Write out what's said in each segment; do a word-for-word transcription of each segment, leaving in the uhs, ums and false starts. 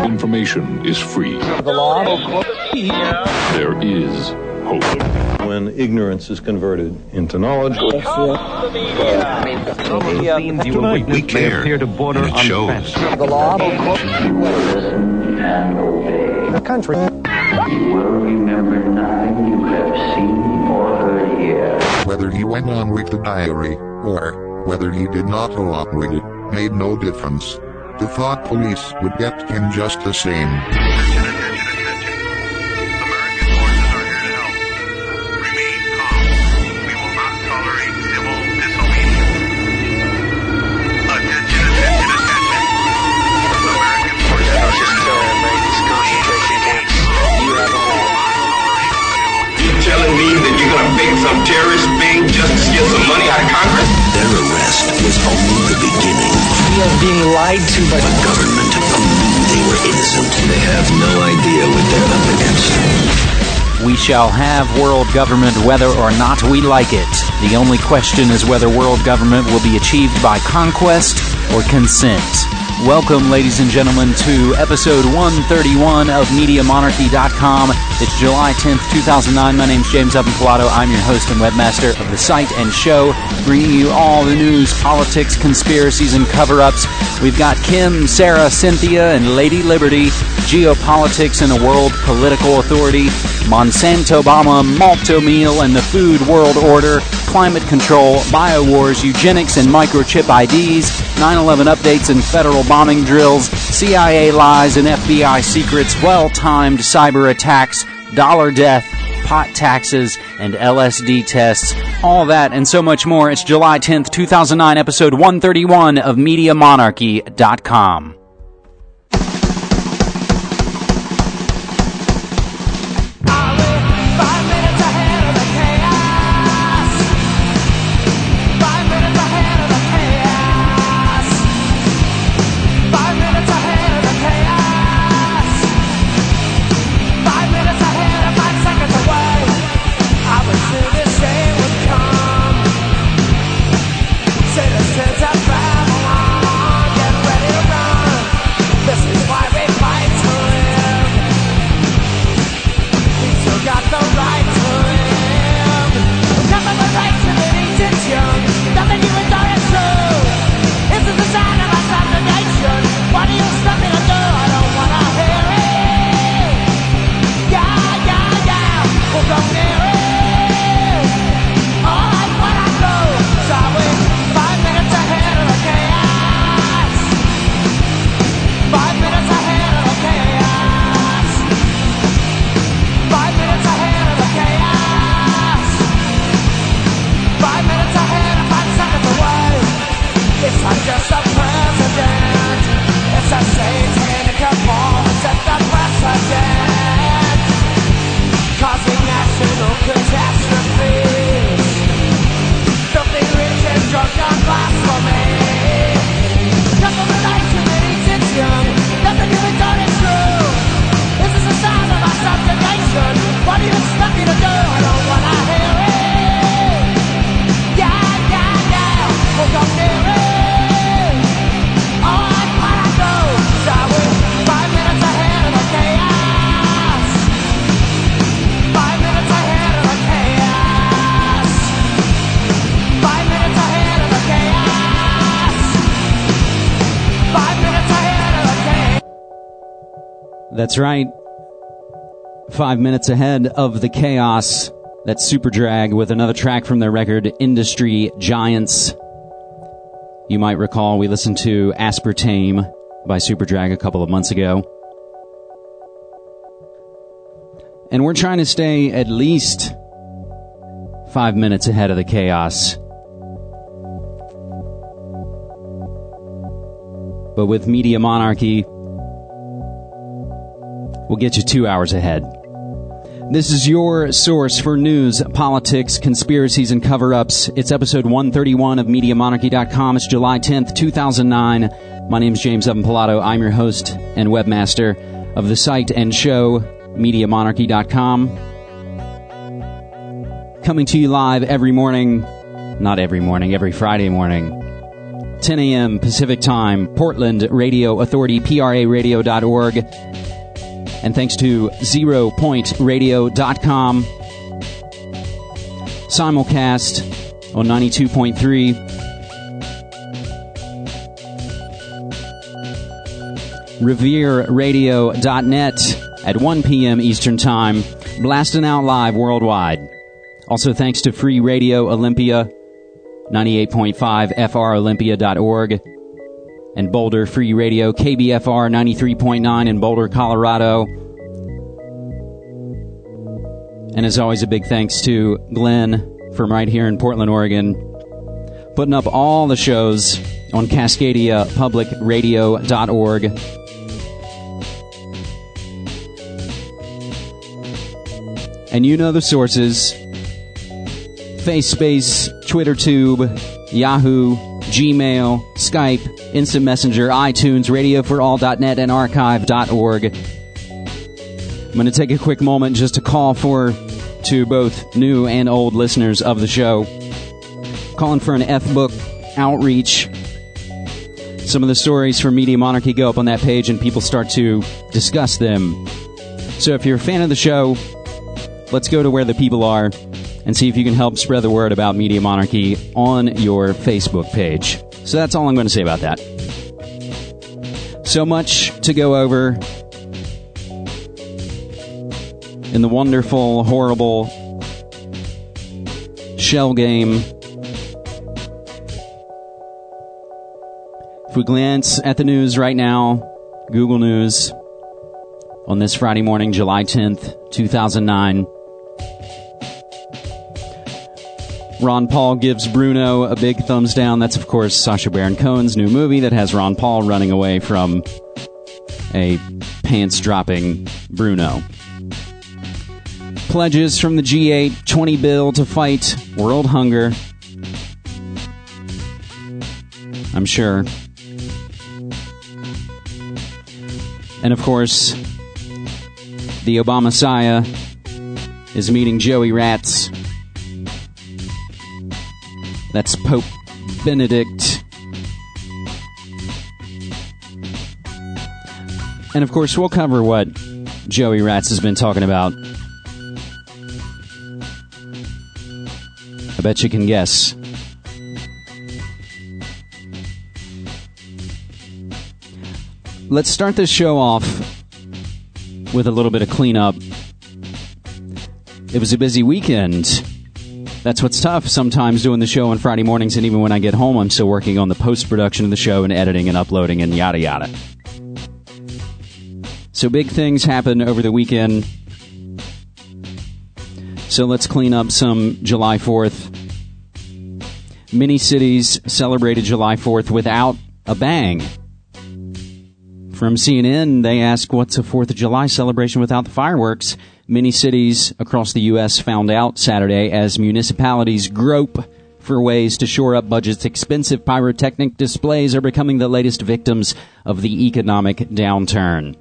Information is free. The law. There is hope. When ignorance is converted into knowledge. We care, and it shows. The law. You will listen and obey. The country. You will remember nothing you have seen or heard here. Whether he went on with the diary, or whether he did not go on with it, made no difference. The thought police would get him just the same. Telling me that you're gonna fake some terrorist thing just to get some money out of Congress? Their arrest was only the beginning. We are being lied to by the government who knew they were innocent. They have no idea what they're up against. We shall have world government whether or not we like it. The only question is whether world government will be achieved by conquest or consent. Welcome, ladies and gentlemen, to episode one thirty-one of Media Monarchy dot com. It's July tenth, two thousand nine. My name's James Evan Pilato. I'm your host and webmaster of the site and show, bringing you all the news, politics, conspiracies, and cover-ups. We've got Kim, Sarah, Cynthia, and Lady Liberty, geopolitics and a world political authority, Monsanto, Obama, Malto Meal, and the food world order, climate control, biowars, eugenics, and microchip I Ds, nine eleven updates and federal bombing drills, C I A lies and F B I secrets, well-timed cyber attacks, dollar death, pot taxes, and L S D tests. All that and so much more. It's July tenth, two thousand nine, episode one thirty-one of Media Monarchy dot com. That's right. Five minutes ahead of the chaos. That's Superdrag with another track from their record, Industry Giants. You might recall we listened to Aspartame by Superdrag a couple of months ago. And we're trying to stay at least five minutes ahead of the chaos. But with Media Monarchy, we'll get you two hours ahead. This is your source for news, politics, conspiracies, and cover-ups. It's episode one thirty-one of Media Monarchy dot com. It's July tenth, two thousand nine. My name's James Evan Pilato. I'm your host and webmaster of the site and show, Media Monarchy dot com. Coming to you live every morning, not every morning, every Friday morning, ten a.m. Pacific Time, Portland Radio Authority, P R A radio dot org. And thanks to zero point radio dot com. Simulcast on ninety-two point three. revere radio dot net at one p.m. Eastern Time, blasting out live worldwide. Also thanks to Free Radio Olympia, ninety-eight point five F R olympia dot org, and Boulder Free Radio, K B F R ninety-three point nine in Boulder, Colorado. And as always, a big thanks to Glenn from right here in Portland, Oregon, putting up all the shows on Cascadia Public Radio dot org. And you know the sources: FaceSpace, TwitterTube, Yahoo, Gmail, Skype, Instant Messenger, iTunes, radio for all dot net, and archive dot org. I'm going to take a quick moment just to call for to both new and old listeners of the show, calling for an F-Book outreach. Some of the stories from Media Monarchy go up on that page and people start to discuss them. So if you're a fan of the show, let's go to where the people are and see if you can help spread the word about Media Monarchy on your Facebook page. So that's all I'm going to say about that. So much to go over in the wonderful, horrible shell game. If we glance at the news right now, Google News, on this Friday morning, July tenth, two thousand nine. Ron Paul gives Bruno a big thumbs down. That's, of course, Sacha Baron Cohen's new movie that has Ron Paul running away from a pants-dropping Bruno. Pledges from the G eight, twenty bill to fight world hunger. I'm sure. And, of course, the Obama-Messiah is meeting Joey Ratz. That's Pope Benedict. And, of course, we'll cover what Joey Ratz has been talking about. I bet you can guess. Let's start this show off with a little bit of cleanup. It was a busy weekend. That's what's tough sometimes doing the show on Friday mornings, and even when I get home, I'm still working on the post-production of the show and editing and uploading and yada yada. So big things happen over the weekend. So let's clean up some July fourth. Many cities celebrated July fourth without a bang. From C N N, they ask, what's a fourth of July celebration without the fireworks? Many cities across the U S found out Saturday as municipalities grope for ways to shore up budgets. Expensive pyrotechnic displays are becoming the latest victims of the economic downturn.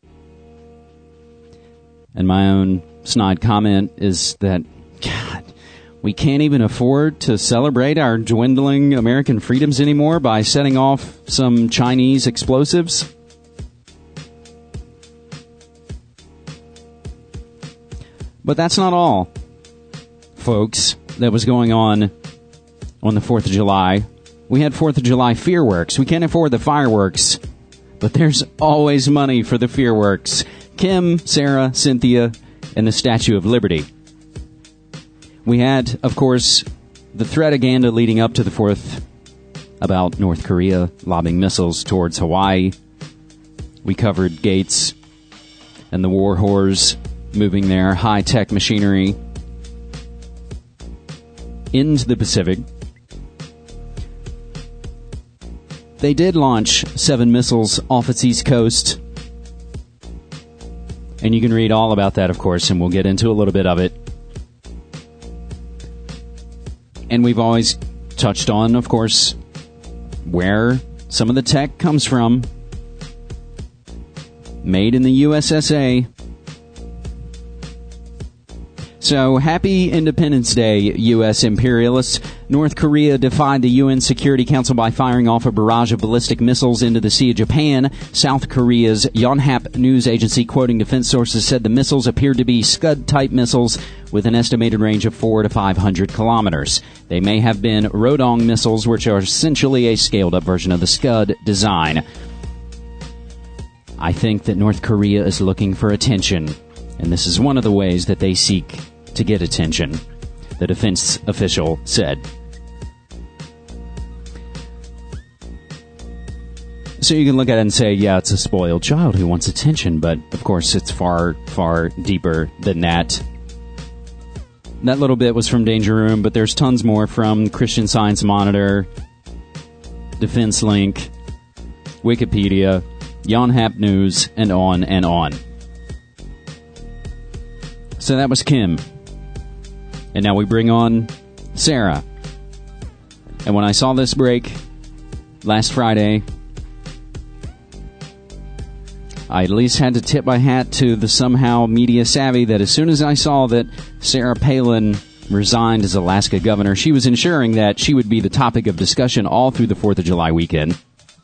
And my own snide comment is that, God, we can't even afford to celebrate our dwindling American freedoms anymore by setting off some Chinese explosives. But that's not all, folks, that was going on on the fourth of July. We had fourth of July fireworks. We can't afford the fireworks, but there's always money for the fireworks. Kim, Sarah, Cynthia, and the Statue of Liberty. We had, of course, the threat-aganda leading up to the fourth about North Korea lobbing missiles towards Hawaii. We covered Gates and the war whores moving their high-tech machinery into the Pacific. They did launch seven missiles off its east coast. And you can read all about that, of course, and we'll get into a little bit of it. And we've always touched on, of course, where some of the tech comes from. Made in the U S S A. So, happy Independence Day, U S imperialists. North Korea defied the U N Security Council by firing off a barrage of ballistic missiles into the Sea of Japan. South Korea's Yonhap news agency, quoting defense sources, said the missiles appeared to be Scud-type missiles with an estimated range of four to five hundred kilometers. They may have been Rodong missiles, which are essentially a scaled-up version of the Scud design. I think that North Korea is looking for attention, and this is one of the ways that they seek to get attention, the defense official said. So you can look at it and say, yeah, it's a spoiled child who wants attention, but of course it's far, far deeper than that. That little bit was from Danger Room, but there's tons more from Christian Science Monitor, Defense Link, Wikipedia, Yonhap News, and on and on. So that was Kim. And now we bring on Sarah. And when I saw this break last Friday, I at least had to tip my hat to the somehow media savvy that as soon as I saw that Sarah Palin resigned as Alaska governor, she was ensuring that she would be the topic of discussion all through the fourth of July weekend.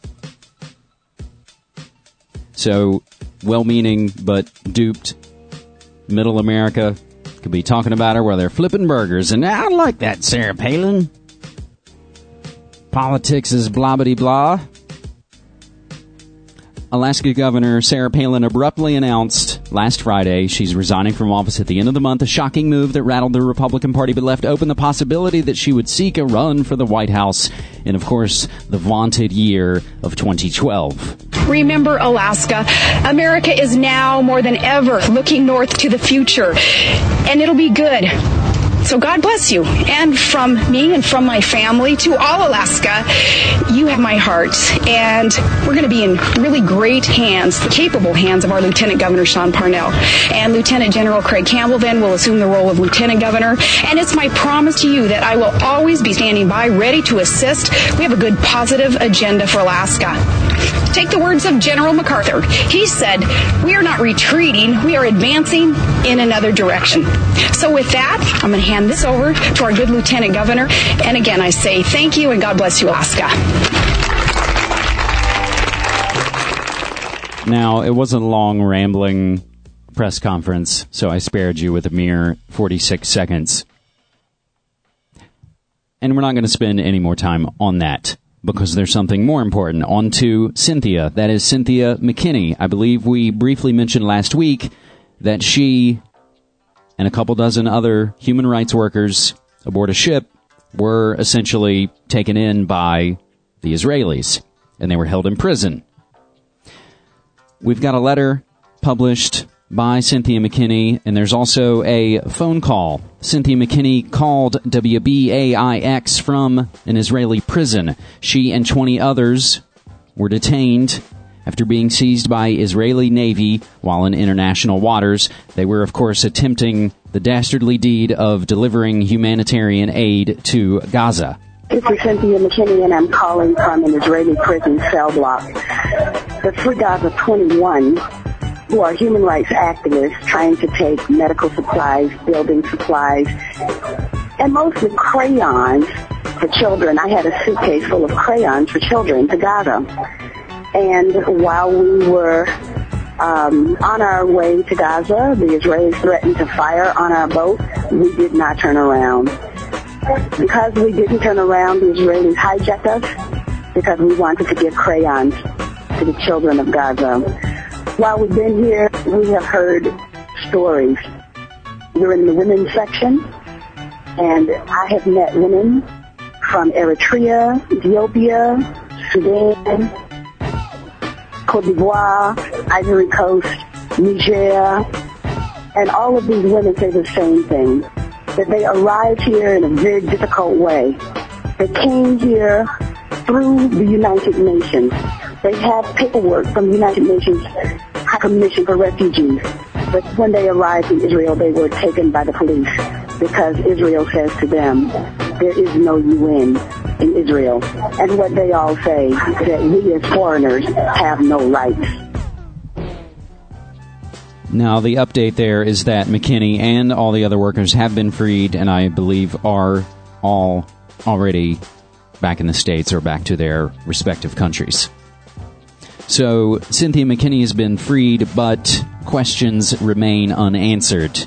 So, well-meaning but duped middle America could be talking about her while they're flipping burgers. And I like that, Sarah Palin. Politics is blah-bitty-blah. Alaska Governor Sarah Palin abruptly announced last Friday she's resigning from office at the end of the month, a shocking move that rattled the Republican Party but left open the possibility that she would seek a run for the White House in, of course, the vaunted year of twenty twelve. Remember, Alaska, America is now more than ever looking north to the future, and it'll be good. So God bless you. And from me and from my family to all Alaska, you have my heart. And we're going to be in really great hands, the capable hands of our Lieutenant Governor Sean Parnell. And Lieutenant General Craig Campbell then will assume the role of Lieutenant Governor. And it's my promise to you that I will always be standing by, ready to assist. We have a good, positive agenda for Alaska. Take the words of General MacArthur. He said, we are not retreating, we are advancing in another direction. So with that, I'm going to hand this over to our good Lieutenant Governor. And again, I say thank you and God bless you, Alaska. Now, it wasn't a long, rambling press conference, so I spared you with a mere forty-six seconds. And we're not going to spend any more time on that, because there's something more important. On to Cynthia. That is Cynthia McKinney. I believe we briefly mentioned last week that she and a couple dozen other human rights workers aboard a ship were essentially taken in by the Israelis, and they were held in prison. We've got a letter published by Cynthia McKinney, and there's also a phone call. Cynthia McKinney called W B A I X from an Israeli prison. She and twenty others were detained after being seized by Israeli Navy while in international waters. They were, of course, attempting the dastardly deed of delivering humanitarian aid to Gaza. This is Cynthia McKinney, and I'm calling from an Israeli prison cell block. The Free Gaza twenty-one, who are human rights activists trying to take medical supplies, building supplies, and mostly crayons for children. I had a suitcase full of crayons for children to Gaza. And while we were um, on our way to Gaza, the Israelis threatened to fire on our boat. We did not turn around. Because we didn't turn around, the Israelis hijacked us because we wanted to give crayons to the children of Gaza. While we've been here, we have heard stories. We're in the women's section, and I have met women from Eritrea, Ethiopia, Sudan, Cote d'Ivoire, Ivory Coast, Niger, and all of these women say the same thing, that they arrived here in a very difficult way. They came here through the United Nations. They have paperwork from the United Nations High Commission for Refugees. But when they arrived in Israel, they were taken by the police because Israel says to them, there is no U N in Israel. And what they all say, that we as foreigners have no rights. Now, the update there is that McKinney and all the other workers have been freed, and I believe are all already back in the States or back to their respective countries. So Cynthia McKinney has been freed, but questions remain unanswered.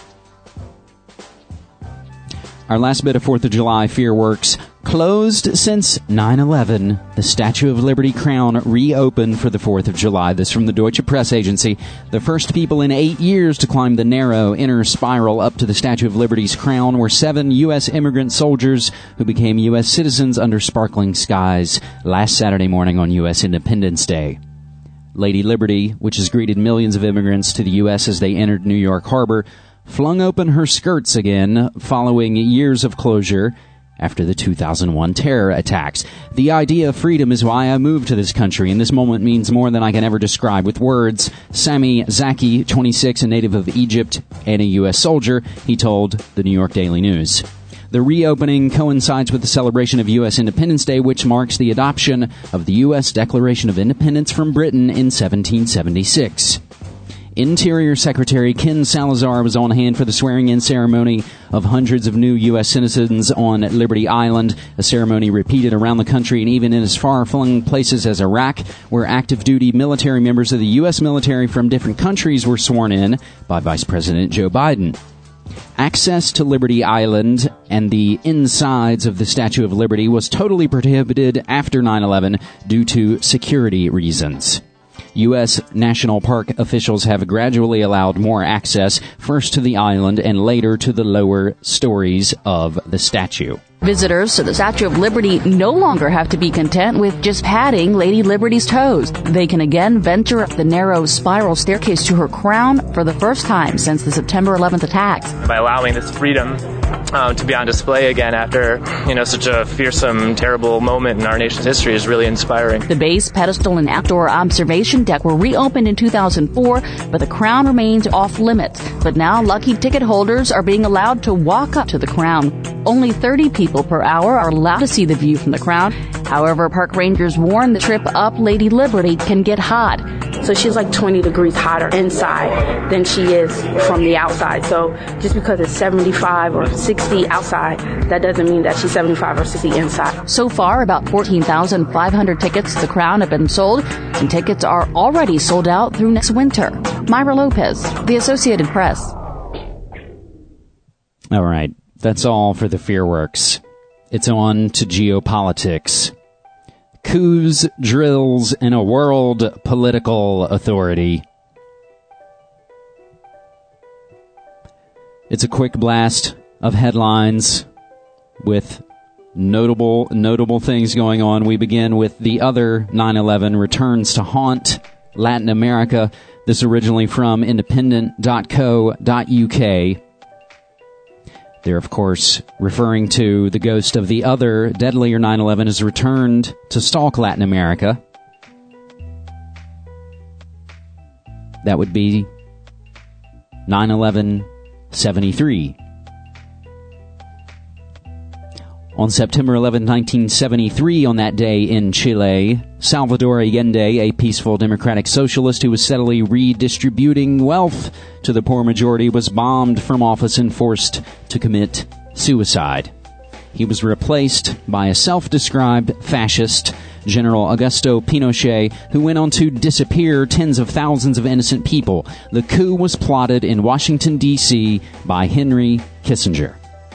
Our last bit of fourth of July fireworks. Closed since nine eleven, the Statue of Liberty crown reopened for the fourth of July. This from the Deutsche Press Agency. The first people in eight years to climb the narrow inner spiral up to the Statue of Liberty's crown were seven U S immigrant soldiers who became U S citizens under sparkling skies last Saturday morning on U S Independence Day. Lady Liberty, which has greeted millions of immigrants to the U S as they entered New York Harbor, flung open her skirts again following years of closure after the two thousand one terror attacks. The idea of freedom is why I moved to this country, and this moment means more than I can ever describe with words. Sami Zaki, twenty-six, a native of Egypt and a U S soldier, he told the New York Daily News. The reopening coincides with the celebration of U S Independence Day, which marks the adoption of the U S Declaration of Independence from Britain in seventeen seventy-six. Interior Secretary Ken Salazar was on hand for the swearing-in ceremony of hundreds of new U S citizens on Liberty Island, a ceremony repeated around the country and even in as far-flung places as Iraq, where active-duty military members of the U S military from different countries were sworn in by Vice President Joe Biden. Access to Liberty Island and the insides of the Statue of Liberty was totally prohibited after nine eleven due to security reasons. U S National Park officials have gradually allowed more access, first to the island and later to the lower stories of the statue. Visitors to the Statue of Liberty no longer have to be content with just patting Lady Liberty's toes. They can again venture up the narrow spiral staircase to her crown for the first time since the September eleventh attacks. By allowing this freedom um, to be on display again after, you know, such a fearsome, terrible moment in our nation's history is really inspiring. The base, pedestal, and outdoor observation deck were reopened in two thousand four, but the crown remains off limits. But now lucky ticket holders are being allowed to walk up to the crown. Only thirty people per hour are allowed to see the view from the crown. However, park rangers warn the trip up Lady Liberty can get hot. So she's like twenty degrees hotter inside than she is from the outside. So just because it's seventy-five or sixty outside, that doesn't mean that she's seventy-five or sixty inside. So far, about fourteen thousand five hundred tickets to the crown have been sold, and tickets are already sold out through next winter. Myra Lopez, The Associated Press. All right. That's all for the fireworks. It's on to geopolitics. Coups, drills, and a world political authority. It's a quick blast of headlines with notable notable things going on. We begin with the other nine eleven returns to haunt Latin America. This originally from independent dot co dot U K. They're, of course, referring to the ghost of the other deadlier nine eleven has returned to stalk Latin America. That would be nine eleven seventy-three. On September eleventh, nineteen seventy-three, on that day in Chile, Salvador Allende, a peaceful democratic socialist who was steadily redistributing wealth to the poor majority, was bombed from office and forced to commit suicide. He was replaced by a self-described fascist, General Augusto Pinochet, who went on to disappear tens of thousands of innocent people. The coup was plotted in Washington, D C by Henry Kissinger.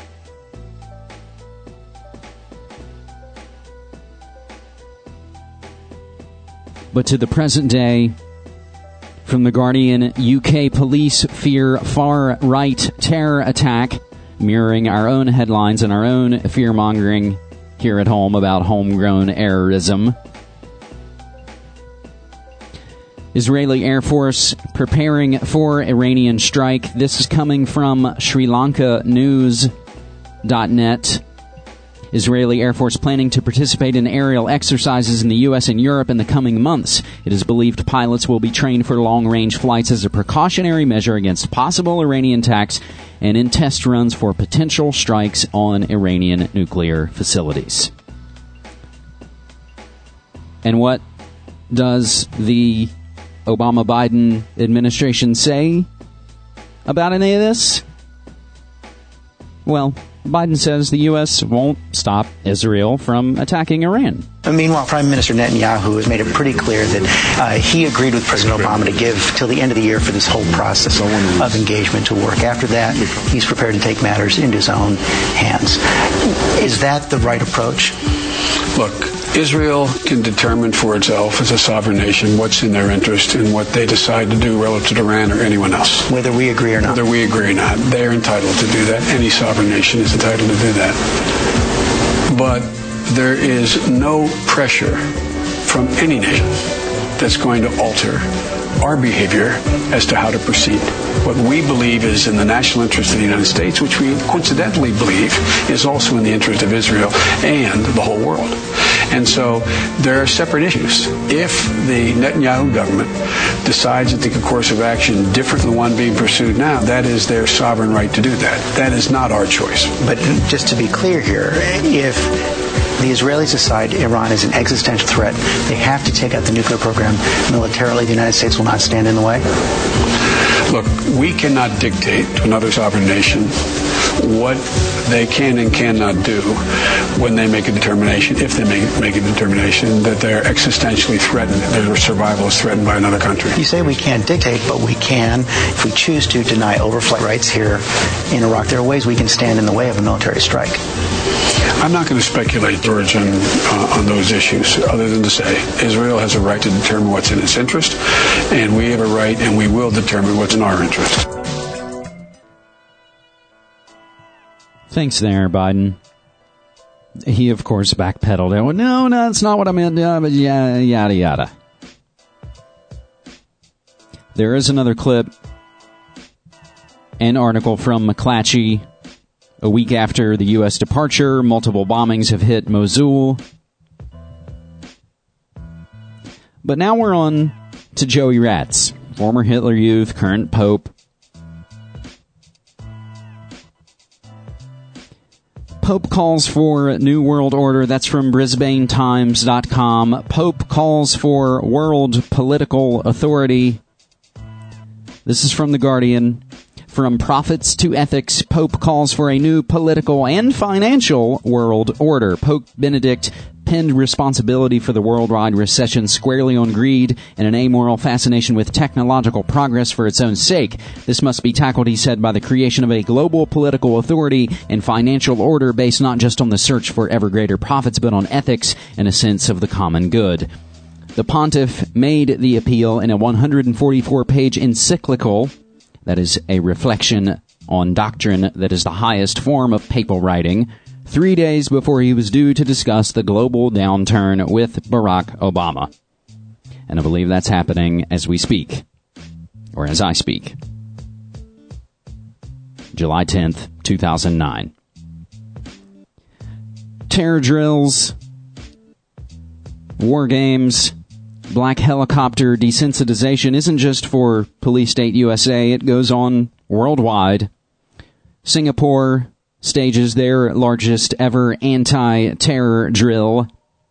But to the present day, from The Guardian, U K police fear far-right terror attack, mirroring our own headlines and our own fear-mongering here at home about homegrown errorism. Israeli Air Force preparing for Iranian strike. This is coming from Sri Lanka News dot net. Israeli Air Force planning to participate in aerial exercises in the U S and Europe in the coming months. It is believed pilots will be trained for long-range flights as a precautionary measure against possible Iranian attacks and in test runs for potential strikes on Iranian nuclear facilities. And what does the Obama-Biden administration say about any of this? Well, Biden says the U S won't stop Israel from attacking Iran. Meanwhile, Prime Minister Netanyahu has made it pretty clear that uh, he agreed with President Obama to give till the end of the year for this whole process of engagement to work. After that, he's prepared to take matters into his own hands. Is that the right approach? Look, Israel can determine for itself as a sovereign nation what's in their interest and what they decide to do relative to Iran or anyone else. Whether we agree or not. Whether we agree or not. They're entitled to do that. Any sovereign nation is entitled to do that. But there is no pressure from any nation that's going to alter our behavior as to how to proceed. What we believe is in the national interest of the United States, which we coincidentally believe is also in the interest of Israel and the whole world. And so there are separate issues. If the Netanyahu government decides to take a course of action different than the one being pursued now, that is their sovereign right to do that. That is not our choice. But just to be clear here, if the Israelis decide Iran is an existential threat, they have to take out the nuclear program militarily, the United States will not stand in the way? Look, we cannot dictate to another sovereign nation what they can and cannot do when they make a determination, if they make, make a determination that they're existentially threatened, their survival is threatened by another country. You say we can't dictate, but we can, if we choose to, deny overflight rights here in Iraq. There are ways we can stand in the way of a military strike. I'm not going to speculate, George, on, uh, on those issues, other than to say Israel has a right to determine what's in its interest, and we have a right and we will determine what's in our interest. Thanks there, Biden. He, of course, backpedaled. Went, no, no, that's not what I meant. Uh, but yeah, yada, yada. There is another clip, an article from McClatchy. A week after the U S departure, multiple bombings have hit Mosul. But now we're on to Joey Ratz, former Hitler Youth, current Pope. Pope calls for New World Order. That's from Brisbane Times dot com. Pope calls for world political authority. This is from The Guardian. From prophets to ethics, Pope calls for a new political and financial world order. Pope Benedict pinned responsibility for the worldwide recession squarely on greed and an amoral fascination with technological progress for its own sake. This must be tackled, he said, by the creation of a global political authority and financial order based not just on the search for ever greater profits, but on ethics and a sense of the common good. The pontiff made the appeal in a one hundred forty-four page encyclical. That is a reflection on doctrine that is the highest form of papal writing, three days before he was due to discuss the global downturn with Barack Obama. And I believe that's happening as we speak, or as I speak. July tenth, two thousand nine. Terror drills, war games, black helicopter desensitization isn't just for Police State U S A. It goes on worldwide. Singapore stages their largest ever anti-terror drill.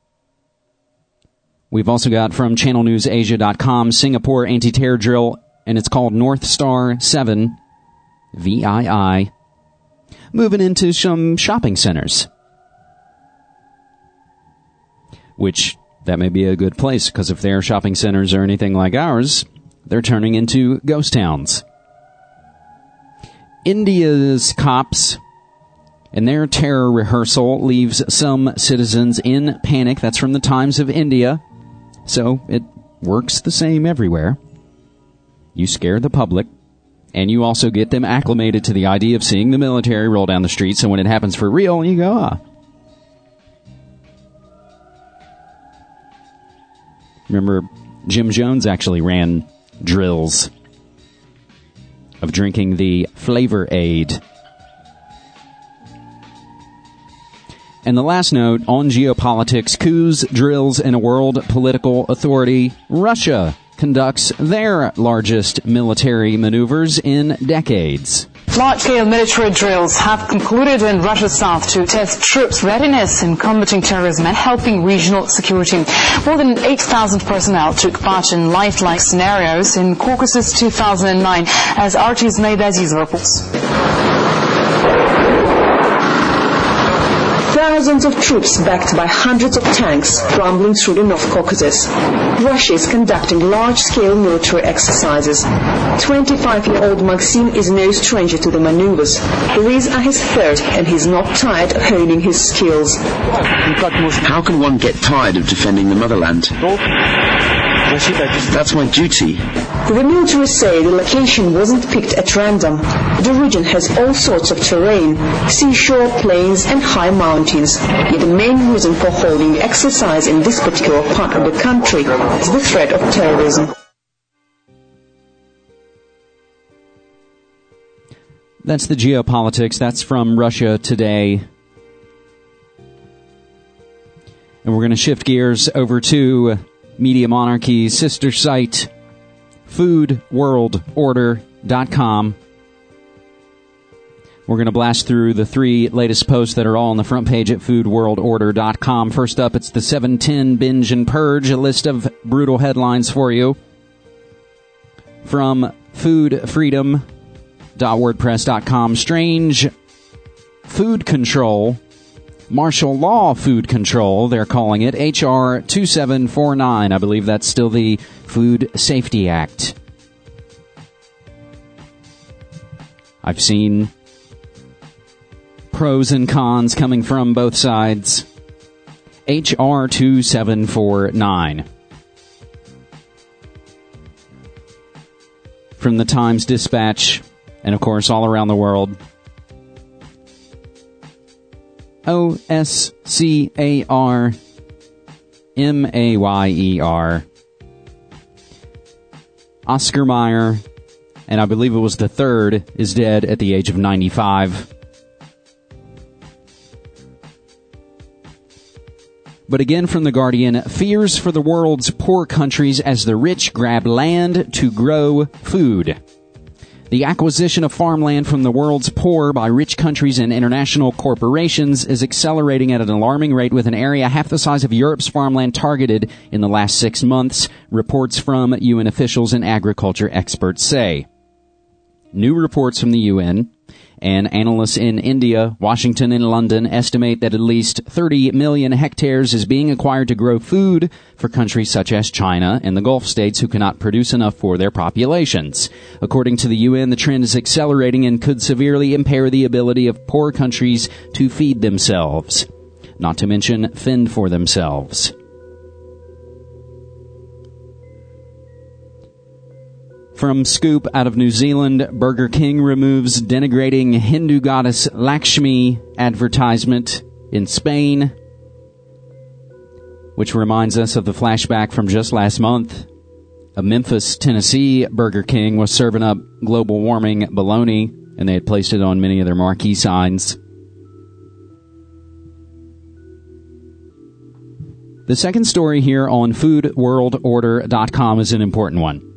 We've also got from channel news asia dot com, Singapore anti-terror drill, and it's called North Star seven, V I I. Moving into some shopping centers, which that may be a good place, because if their shopping centers are anything like ours, they're turning into ghost towns. India's cops and their terror rehearsal leaves some citizens in panic. That's from the Times of India. So it works the same everywhere. You scare the public, and you also get them acclimated to the idea of seeing the military roll down the street, so when it happens for real, you go, ah. Remember, Jim Jones actually ran drills of drinking the Flavor Aid. And the last note on geopolitics, coups, drills, and a world political authority. Russia conducts their largest military maneuvers in decades. Large-scale military drills have concluded in Russia's south to test troops' readiness in combating terrorism and helping regional security. More than eight thousand personnel took part in lifelike scenarios in Caucasus two thousand nine, as R T's May Beziz reports. Thousands of troops backed by hundreds of tanks rumbling through the North Caucasus. Russia is conducting large-scale military exercises. twenty-five-year-old Maxim is no stranger to the maneuvers. These are his third, and he's not tired of honing his skills. How can one get tired of defending the motherland? That's my duty. The military say the location wasn't picked at random. The region has all sorts of terrain, seashore, plains and high mountains. Yet the main reason for holding the exercise in this particular part of the country is the threat of terrorism. That's the geopolitics. That's from Russia Today. And we're going to shift gears over to Media Monarchy's sister site, food world order dot com. We're going to blast through the three latest posts that are all on the front page at food world order dot com. First up, it's the seven ten Binge and Purge, a list of brutal headlines for you. From food freedom dot wordpress dot com, strange food control, martial law food control, they're calling it, H R twenty-seven forty-nine. I believe that's still the Food Safety Act. I've seen pros and cons coming from both sides. H R twenty-seven forty-nine. From the Times Dispatch, and of course all around the world. O S C A R M A Y E R. Oscar Mayer, and I believe it was the third, is dead at the age of ninety-five. But again from The Guardian, fears for the world's poor countries as the rich grab land to grow food. The acquisition of farmland from the world's poor by rich countries and international corporations is accelerating at an alarming rate, with an area half the size of Europe's farmland targeted in the last six months, reports from U N officials and agriculture experts say. New reports from the U N and analysts in India, Washington, and London estimate that at least thirty million hectares is being acquired to grow food for countries such as China and the Gulf states who cannot produce enough for their populations. According to the U N, the trend is accelerating and could severely impair the ability of poor countries to feed themselves, not to mention fend for themselves. From Scoop out of New Zealand, Burger King removes denigrating Hindu goddess Lakshmi advertisement in Spain, which reminds us of the flashback from just last month. A Memphis, Tennessee Burger King was serving up global warming baloney, and they had placed it on many of their marquee signs. The second story here on food world order dot com is an important one.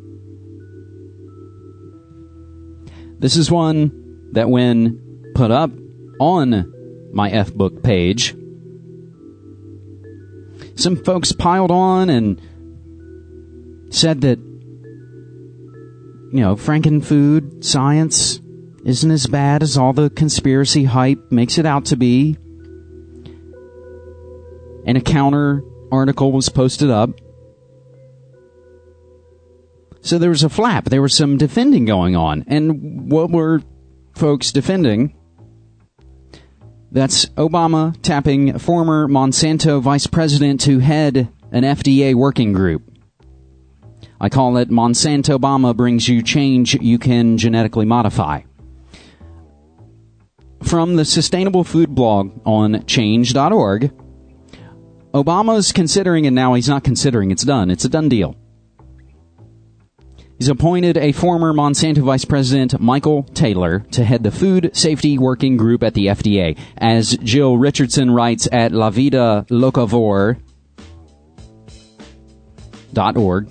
This is one that, when put up on my F-Book page, some folks piled on and said that, you know, Frankenfood science isn't as bad as all the conspiracy hype makes it out to be. And a counter article was posted up. So there was a flap. There was some defending going on. And what were folks defending? That's Obama tapping former Monsanto vice president to head an F D A working group. I call it Monsanto Obama brings you change you can genetically modify. From the Sustainable Food blog on change dot org, Obama's considering, and now he's not considering, it's done. It's a done deal. He's appointed a former Monsanto Vice President, Michael Taylor, to head the Food Safety Working Group at the F D A. As Jill Richardson writes at la vida locavore dot org,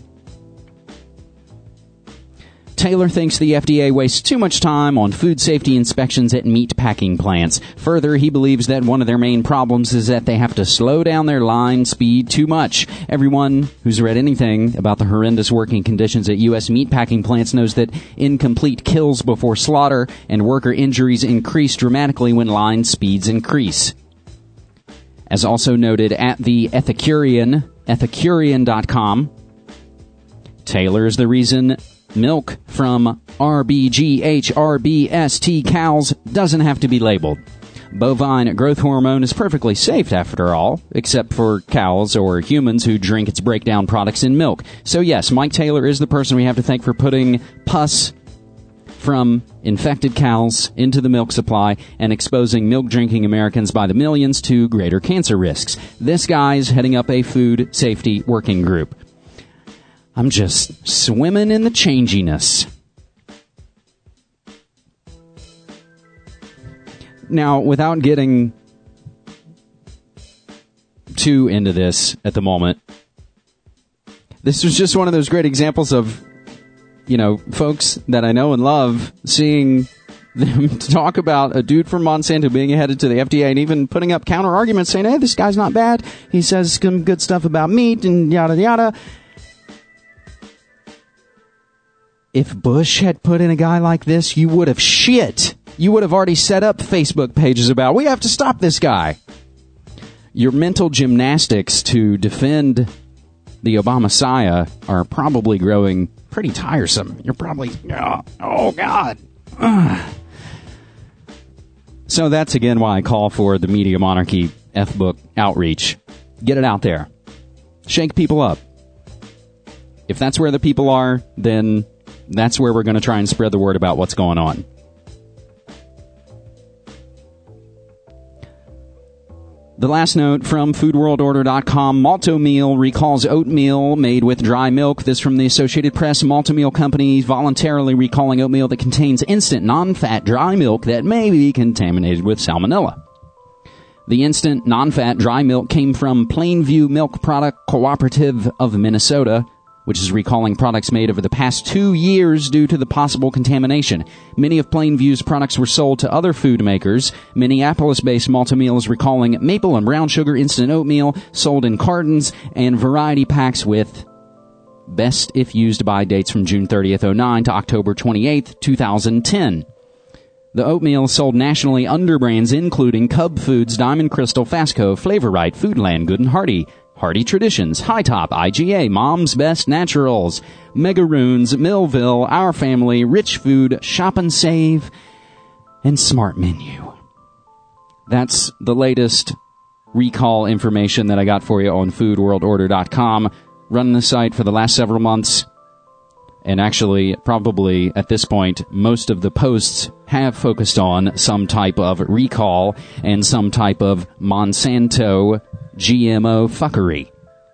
Taylor thinks the F D A wastes too much time on food safety inspections at meat packing plants. Further, he believes that one of their main problems is that they have to slow down their line speed too much. Everyone who's read anything about the horrendous working conditions at U S meat packing plants knows that incomplete kills before slaughter and worker injuries increase dramatically when line speeds increase. As also noted at the Ethicurian, ethicurian dot com, Taylor is the reason milk from R B G H R B S T cows doesn't have to be labeled. Bovine growth hormone is perfectly safe after all, except for cows or humans who drink its breakdown products in milk. So yes, Mike Taylor is the person we have to thank for putting pus from infected cows into the milk supply and exposing milk-drinking Americans by the millions to greater cancer risks. This guy's heading up a food safety working group. I'm just swimming in the changiness. Now, without getting too into this at the moment, this was just one of those great examples of, you know, folks that I know and love seeing them talk about a dude from Monsanto being headed to the F D A and even putting up counter arguments saying, hey, this guy's not bad. He says some good stuff about meat and yada yada. If Bush had put in a guy like this, you would have shit. You would have already set up Facebook pages about, we have to stop this guy. Your mental gymnastics to defend the Obama-Messiah are probably growing pretty tiresome. You're probably, oh, oh God. Ugh. So that's again why I call for the Media Monarchy F-Book outreach. Get it out there. Shake people up. If that's where the people are, then that's where we're going to try and spread the word about what's going on. The last note from food world order dot com, Maltomeal recalls oatmeal made with dry milk. This from the Associated Press. Maltomeal company voluntarily recalling oatmeal that contains instant non-fat dry milk that may be contaminated with salmonella. The instant non-fat dry milk came from Plainview Milk Product Cooperative of Minnesota, which is recalling products made over the past two years due to the possible contamination. Many of Plainview's products were sold to other food makers. Minneapolis-based Maltomeal is recalling maple and brown sugar instant oatmeal sold in cartons and variety packs with best if used by dates from June thirtieth, oh nine to October twenty-eighth, twenty ten. The oatmeal is sold nationally under brands including Cub Foods, Diamond Crystal, Fasco, Flavorite, Foodland, Good and Hearty, Hardy Traditions, High Top, I G A, Mom's Best Naturals, Megaroons, Millville, Our Family, Rich Food, Shop and Save, and Smart Menu. That's the latest recall information that I got for you on food world order dot com. Running the site for the last several months. And actually, probably at this point, most of the posts have focused on some type of recall and some type of Monsanto G M O fuckery.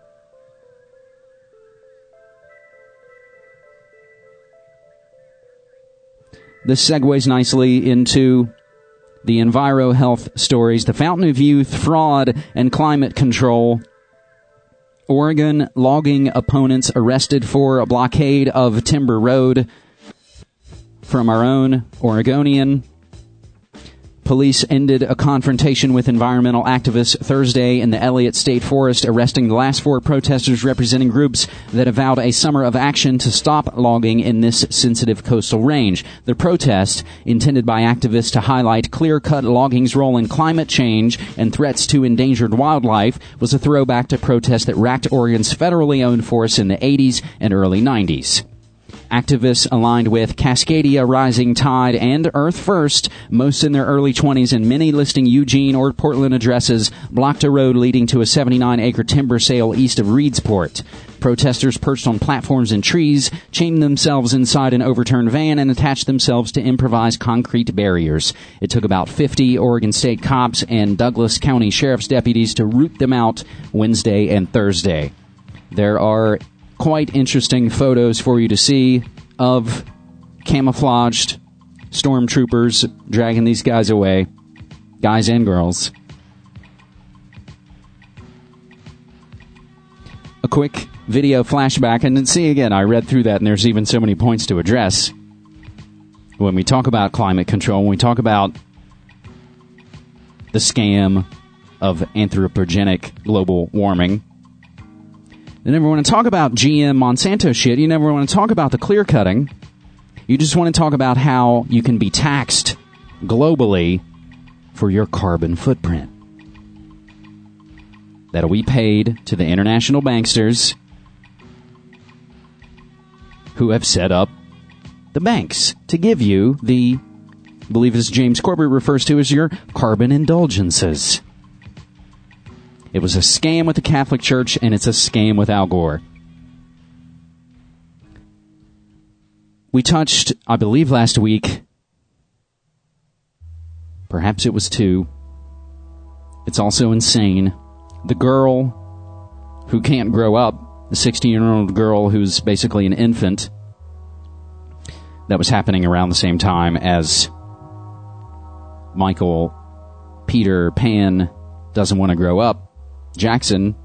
This segues nicely into the Enviro Health stories, the Fountain of Youth, fraud, and climate control. Oregon logging opponents arrested for a blockade of Timber Road. From our own Oregonian. Police ended a confrontation with environmental activists Thursday in the Elliott State Forest, arresting the last four protesters representing groups that have vowed a summer of action to stop logging in this sensitive coastal range. The protest, intended by activists to highlight clear-cut logging's role in climate change and threats to endangered wildlife, was a throwback to protests that racked Oregon's federally owned forests in the eighties and early nineties. Activists aligned with Cascadia Rising Tide and Earth First, most in their early twenties and many listing Eugene or Portland addresses, blocked a road leading to a seventy-nine acre timber sale east of Reedsport. Protesters perched on platforms and trees, chained themselves inside an overturned van, and attached themselves to improvised concrete barriers. It took about fifty Oregon State cops and Douglas County Sheriff's deputies to root them out Wednesday and Thursday. There are quite interesting photos for you to see of camouflaged stormtroopers dragging these guys away, guys and girls. A quick video flashback, and then see again, I read through that and there's even so many points to address. When we talk about climate control, when we talk about the scam of anthropogenic global warming, you never want to talk about G M Monsanto shit. You never want to talk about the clear cutting. You just want to talk about how you can be taxed globally for your carbon footprint. that'll be paid to the international banksters who have set up the banks to give you the, I believe as James Corbett refers to as your carbon indulgences. It was a scam with the Catholic Church, and it's a scam with Al Gore. We touched, I believe last week, perhaps it was two, it's also insane, the girl who can't grow up, the sixteen-year-old girl who's basically an infant, that was happening around the same time as Michael Peter Pan doesn't want to grow up Jackson.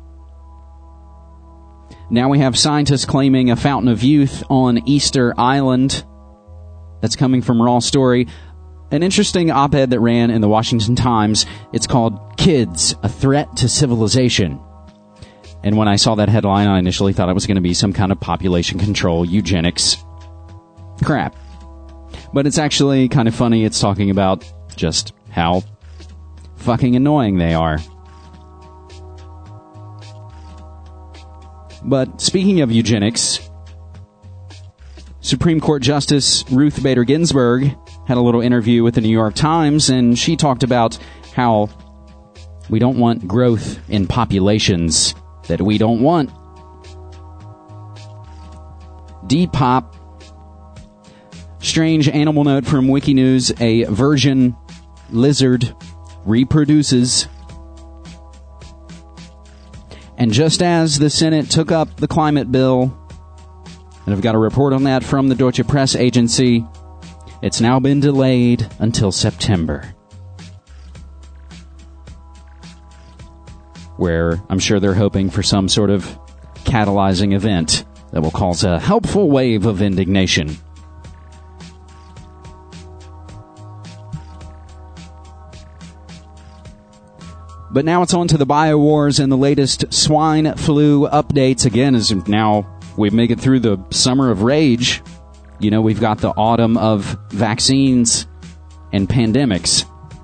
Now we have scientists claiming a fountain of youth on Easter Island. That's coming from Raw Story. An interesting op-ed that ran in the Washington Times. It's called Kids, a Threat to Civilization. And when I saw that headline, I initially thought it was going to be some kind of population control, eugenics crap. But it's actually kind of funny. It's talking about just how fucking annoying they are. But speaking of eugenics, Supreme Court Justice Ruth Bader Ginsburg had a little interview with the New York Times, and she talked about how we don't want growth in populations that we don't want. Depop. Strange animal note from Wikinews. A virgin lizard reproduces. And just as the Senate took up the climate bill, and I've got a report on that from the Deutsche Press Agency, it's now been delayed until September, where I'm sure they're hoping for some sort of catalyzing event that will cause a helpful wave of indignation. But now it's on to the biowars and the latest swine flu updates. Again, as now we make it through the summer of rage. You know, we've got the autumn of vaccines and pandemics.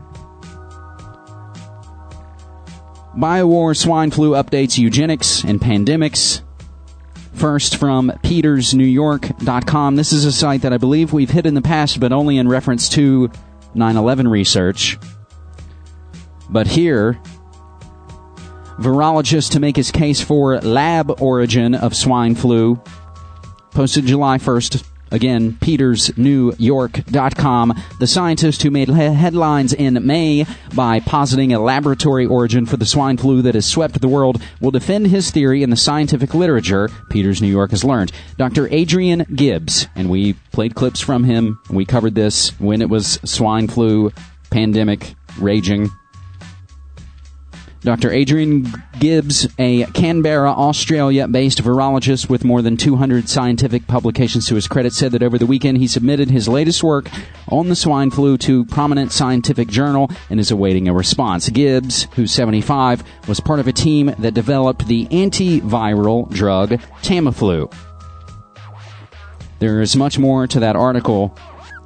Biowar, swine flu updates, eugenics, and pandemics. First from Peters New York dot com. This is a site that I believe we've hit in the past, but only in reference to nine eleven research. But here, virologist to make his case for lab origin of swine flu, posted July first. Again, Peters New York dot com. The scientist who made headlines in May by positing a laboratory origin for the swine flu that has swept the world will defend his theory in the scientific literature, Peters New York has learned. Doctor Adrian Gibbs, and we played clips from him, and we covered this when it was swine flu pandemic raging. Doctor Adrian Gibbs, a Canberra, Australia-based virologist with more than two hundred scientific publications to his credit, said that over the weekend he submitted his latest work on the swine flu to prominent scientific journal and is awaiting a response. Gibbs, who's seventy-five, was part of a team that developed the antiviral drug Tamiflu. There is much more to that article,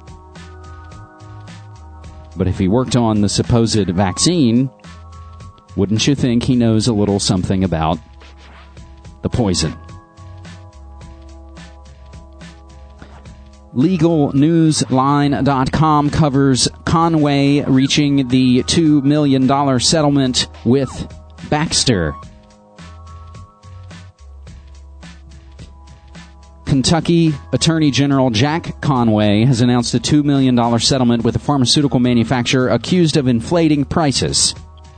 but if he worked on the supposed vaccine, wouldn't you think he knows a little something about the poison? Legal Newsline dot com covers Conway reaching the two million dollars settlement with Baxter. Kentucky Attorney General Jack Conway has announced a two million dollars settlement with a pharmaceutical manufacturer accused of inflating prices.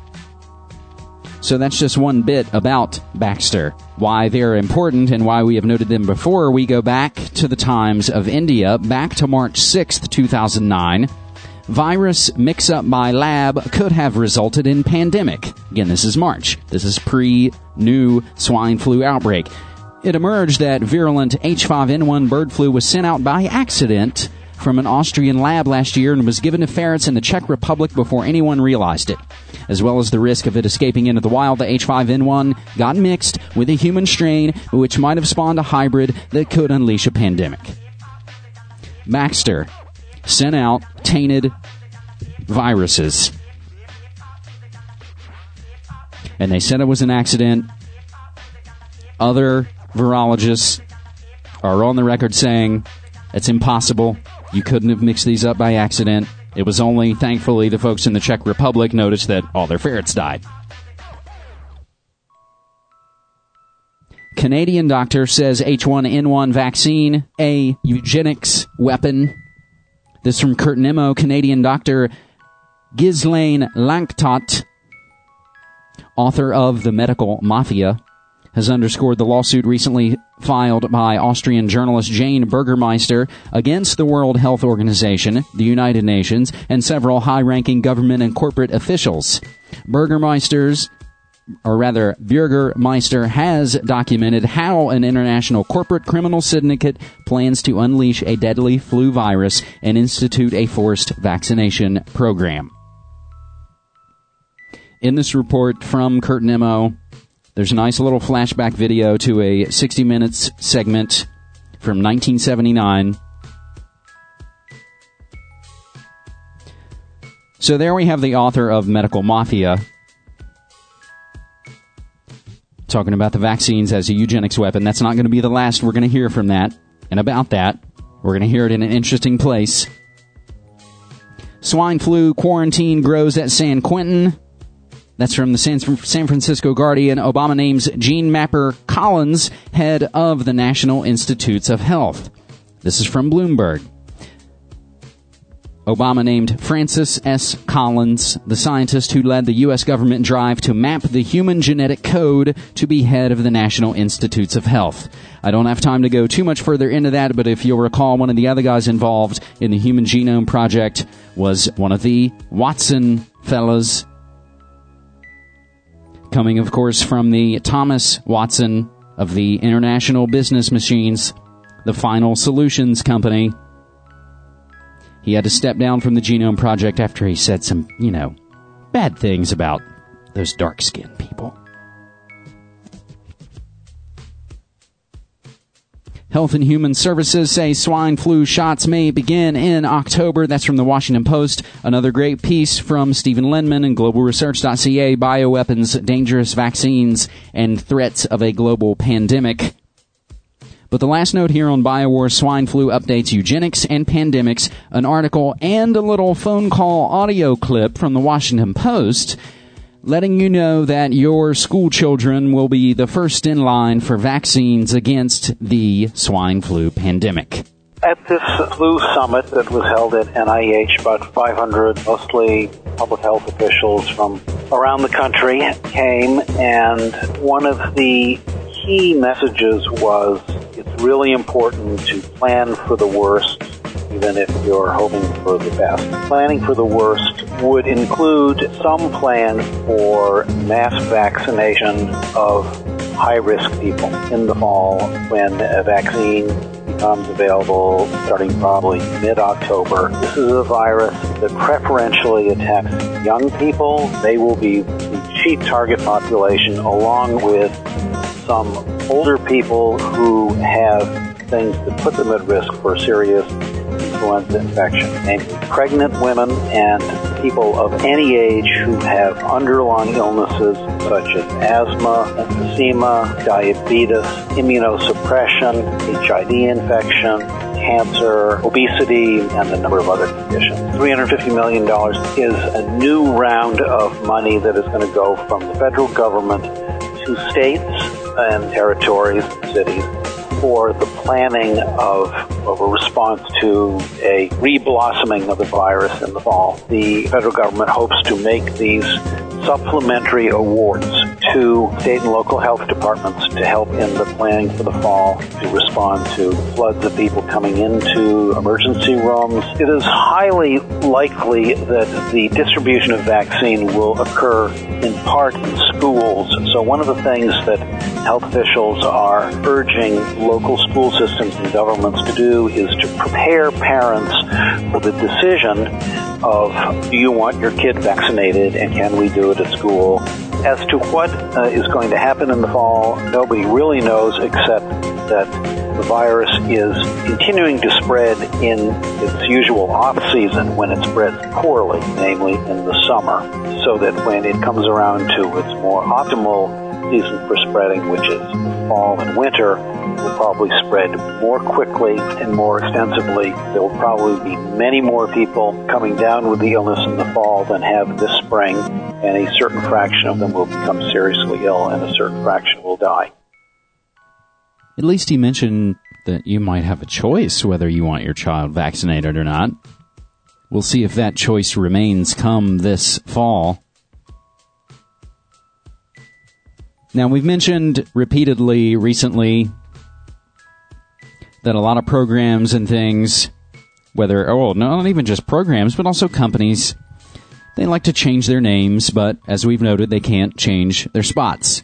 So that's just one bit about Baxter. Why they're important and why we have noted them before. We go back to the times of India, back to March sixth, two thousand nine. Virus mix-up by lab could have resulted in pandemic. Again, this is March. This is pre-new swine flu outbreak. It emerged that virulent H five N one bird flu was sent out by accident from an Austrian lab last year and was given to ferrets in the Czech Republic before anyone realized it. As well as the risk of it escaping into the wild, the H five N one got mixed with a human strain, which might have spawned a hybrid that could unleash a pandemic. Baxter sent out tainted viruses. and they said it was an accident. Other virologists are on the record saying it's impossible. You couldn't have mixed these up by accident. It was only, thankfully, the folks in the Czech Republic noticed that all their ferrets died. Canadian doctor says H one N one vaccine, a eugenics weapon. This from Kurt Nimmo. Canadian doctor Ghislaine Langtot, author of The Medical Mafia, has underscored the lawsuit recently filed by Austrian journalist Jane Burgermeister against the World Health Organization, the United Nations, and several high-ranking government and corporate officials. Burgermeister's, or rather, Burgermeister has documented how an international corporate criminal syndicate plans to unleash a deadly flu virus and institute a forced vaccination program. In this report from Kurt Nimmo, there's a nice little flashback video to a sixty minutes segment from nineteen seventy-nine. So there we have the author of Medical Mafia talking about the vaccines as a eugenics weapon. That's not going to be the last we're going to hear from that and about that. We're going to hear it in an interesting place. Swine flu quarantine grows at San Quentin. That's from the San Francisco Guardian. Obama names Gene Mapper Collins head of the National Institutes of Health. This is from Bloomberg. Obama named Francis S. Collins, the scientist who led the U S government drive to map the human genetic code, to be head of the National Institutes of Health. I don't have time to go too much further into that, but if you'll recall, one of the other guys involved in the Human Genome Project was one of the Watson fellas, coming, of course, from the Thomas Watson of the International Business Machines, the Final Solutions Company. He had to step down from the Genome Project after he said some, you know, bad things about those dark-skinned people. Health and Human Services say swine flu shots may begin in October. That's from the Washington Post. Another great piece from Stephen Lindman and global research dot c a, Bioweapons, Dangerous Vaccines, and Threats of a Global Pandemic. But the last note here on BioWar, swine flu updates eugenics and pandemics, an article and a little phone call audio clip from the Washington Post, letting you know that your school children will be the first in line for vaccines against the swine flu pandemic. At this flu summit that was held at N I H, about five hundred, mostly public health officials from around the country came, and one of the key messages was it's really important to plan for the worst, even if you're hoping for the best. Planning for the worst would include some plan for mass vaccination of high-risk people in the fall when a vaccine becomes available starting probably mid-October. This is a virus that preferentially attacks young people. They will be the chief target population, along with some older people who have things that put them at risk for serious influenza infection, namely pregnant women and people of any age who have underlying illnesses such as asthma, emphysema, diabetes, immunosuppression, H I V infection, cancer, obesity, and a number of other conditions. three hundred fifty million dollars is a new round of money that is going to go from the federal government to states and territories and cities for the planning of, of a response to a reblossoming of the virus in the fall. The federal government hopes to make these supplementary awards to state and local health departments to help in the planning for the fall to respond to floods of people coming into emergency rooms. It is highly likely that the distribution of vaccine will occur in part in schools. So one of the things that health officials are urging local school systems and governments to do is to prepare parents for the decision of, do you want your kid vaccinated and can we do it at school? As to what uh, is going to happen in the fall, nobody really knows except that the virus is continuing to spread in its usual off-season when it spreads poorly, namely in the summer, so that when it comes around to its more optimal season for spreading, which is fall and winter, will probably spread more quickly and more extensively. There will probably be many more people coming down with the illness in the fall than have this spring, and a certain fraction of them will become seriously ill, and a certain fraction will die. At least he mentioned that you might have a choice whether you want your child vaccinated or not. We'll see if that choice remains come this fall. Now, we've mentioned repeatedly recently that a lot of programs and things, whether, oh, not even just programs, but also companies, they like to change their names, but as we've noted, they can't change their spots.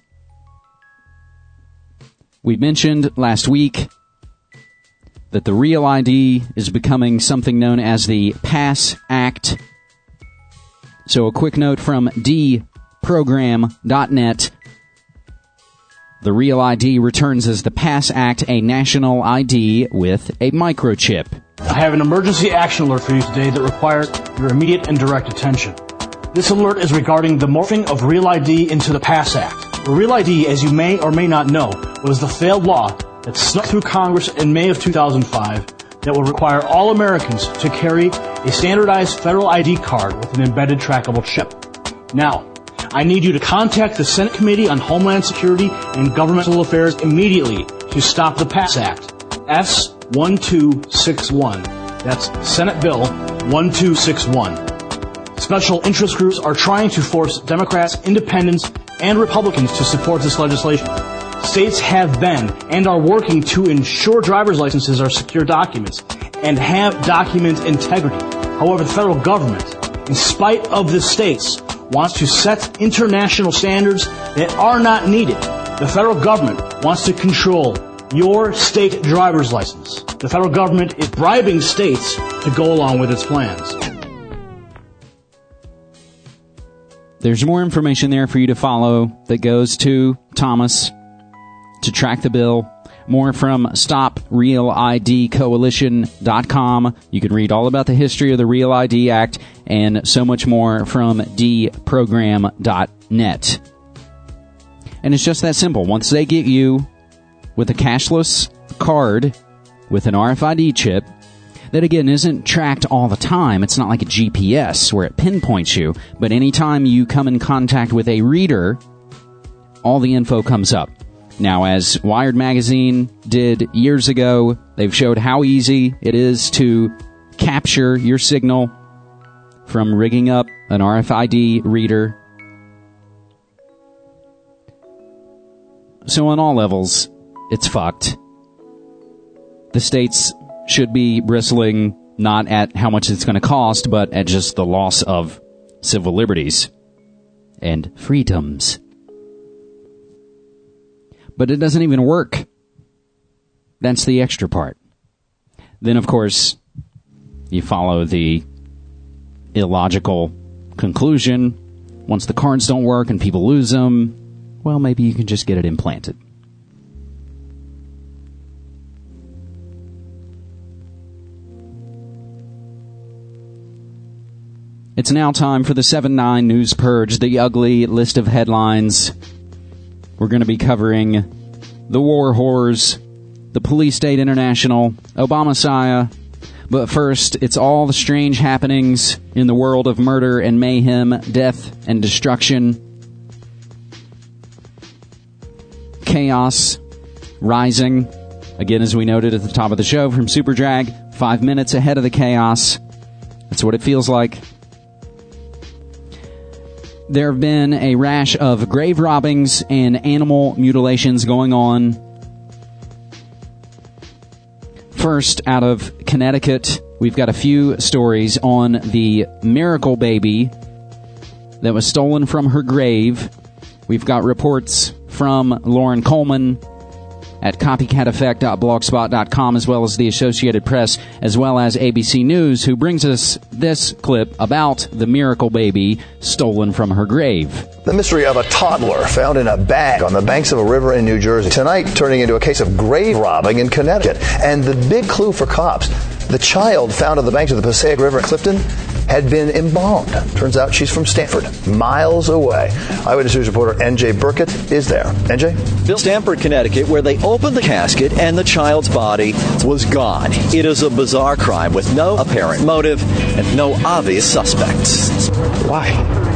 We mentioned last week that the Real I D is becoming something known as the PASS Act. So a quick note from d program dot net. The Real I D returns as the PASS Act, a national I D with a microchip. I have an emergency action alert for you today that requires your immediate and direct attention. This alert is regarding the morphing of Real I D into the PASS Act. The Real I D, as you may or may not know, was the failed law that snuck through Congress in May of two thousand five that will require all Americans to carry a standardized federal I D card with an embedded trackable chip. Now, I need you to contact the Senate Committee on Homeland Security and Governmental Affairs immediately to stop the PASS Act. S one two six one. That's Senate Bill one two six one. Special interest groups are trying to force Democrats, independents, and Republicans to support this legislation. States have been and are working to ensure driver's licenses are secure documents and have document integrity. However, the federal government, in spite of the states, wants to set international standards that are not needed. The federal government wants to control your state driver's license. The federal government is bribing states to go along with its plans. There's more information there for you to follow that goes to Thomas to track the bill. More from stop real I D coalition dot com. You can read all about the history of the Real I D Act and so much more from d program dot net. And it's just that simple. Once they get you with a cashless card with an R F I D chip, that again isn't tracked all the time. It's not like a G P S where it pinpoints you, but anytime you come in contact with a reader, all the info comes up. Now, as Wired Magazine did years ago, they've showed how easy it is to capture your signal from rigging up an R F I D reader. So on all levels, it's fucked. The states should be bristling not at how much it's going to cost, but at just the loss of civil liberties and freedoms. But it doesn't even work. That's the extra part. Then, of course, you follow the illogical conclusion. Once the cards don't work and people lose them, well, maybe you can just get it implanted. It's now time for the seven nine News Purge, the ugly list of headlines. We're going to be covering the war horrors, the Police State International, Obama-Messiah. But first, it's all the strange happenings in the world of murder and mayhem, death and destruction. Chaos rising. Again, as we noted at the top of the show from Super Drag, five minutes ahead of the chaos. That's what it feels like. There have been a rash of grave robbings and animal mutilations going on. First, out of Connecticut, we've got a few stories on the miracle baby that was stolen from her grave. We've got reports from Lauren Coleman at copycat effect dot blogspot dot com, as well as the Associated Press, as well as A B C News, who brings us this clip about the miracle baby stolen from her grave. The mystery of a toddler found in a bag on the banks of a river in New Jersey, tonight turning into a case of grave robbing in Connecticut. And the big clue for cops, the child found on the banks of the Passaic River in Clifton had been embalmed. Turns out she's from Stamford, miles away. Eyewitness News reporter N J Burkett is there. N J? Stamford, Connecticut, where they opened the casket and the child's body was gone. It is a bizarre crime with no apparent motive and no obvious suspects. Why?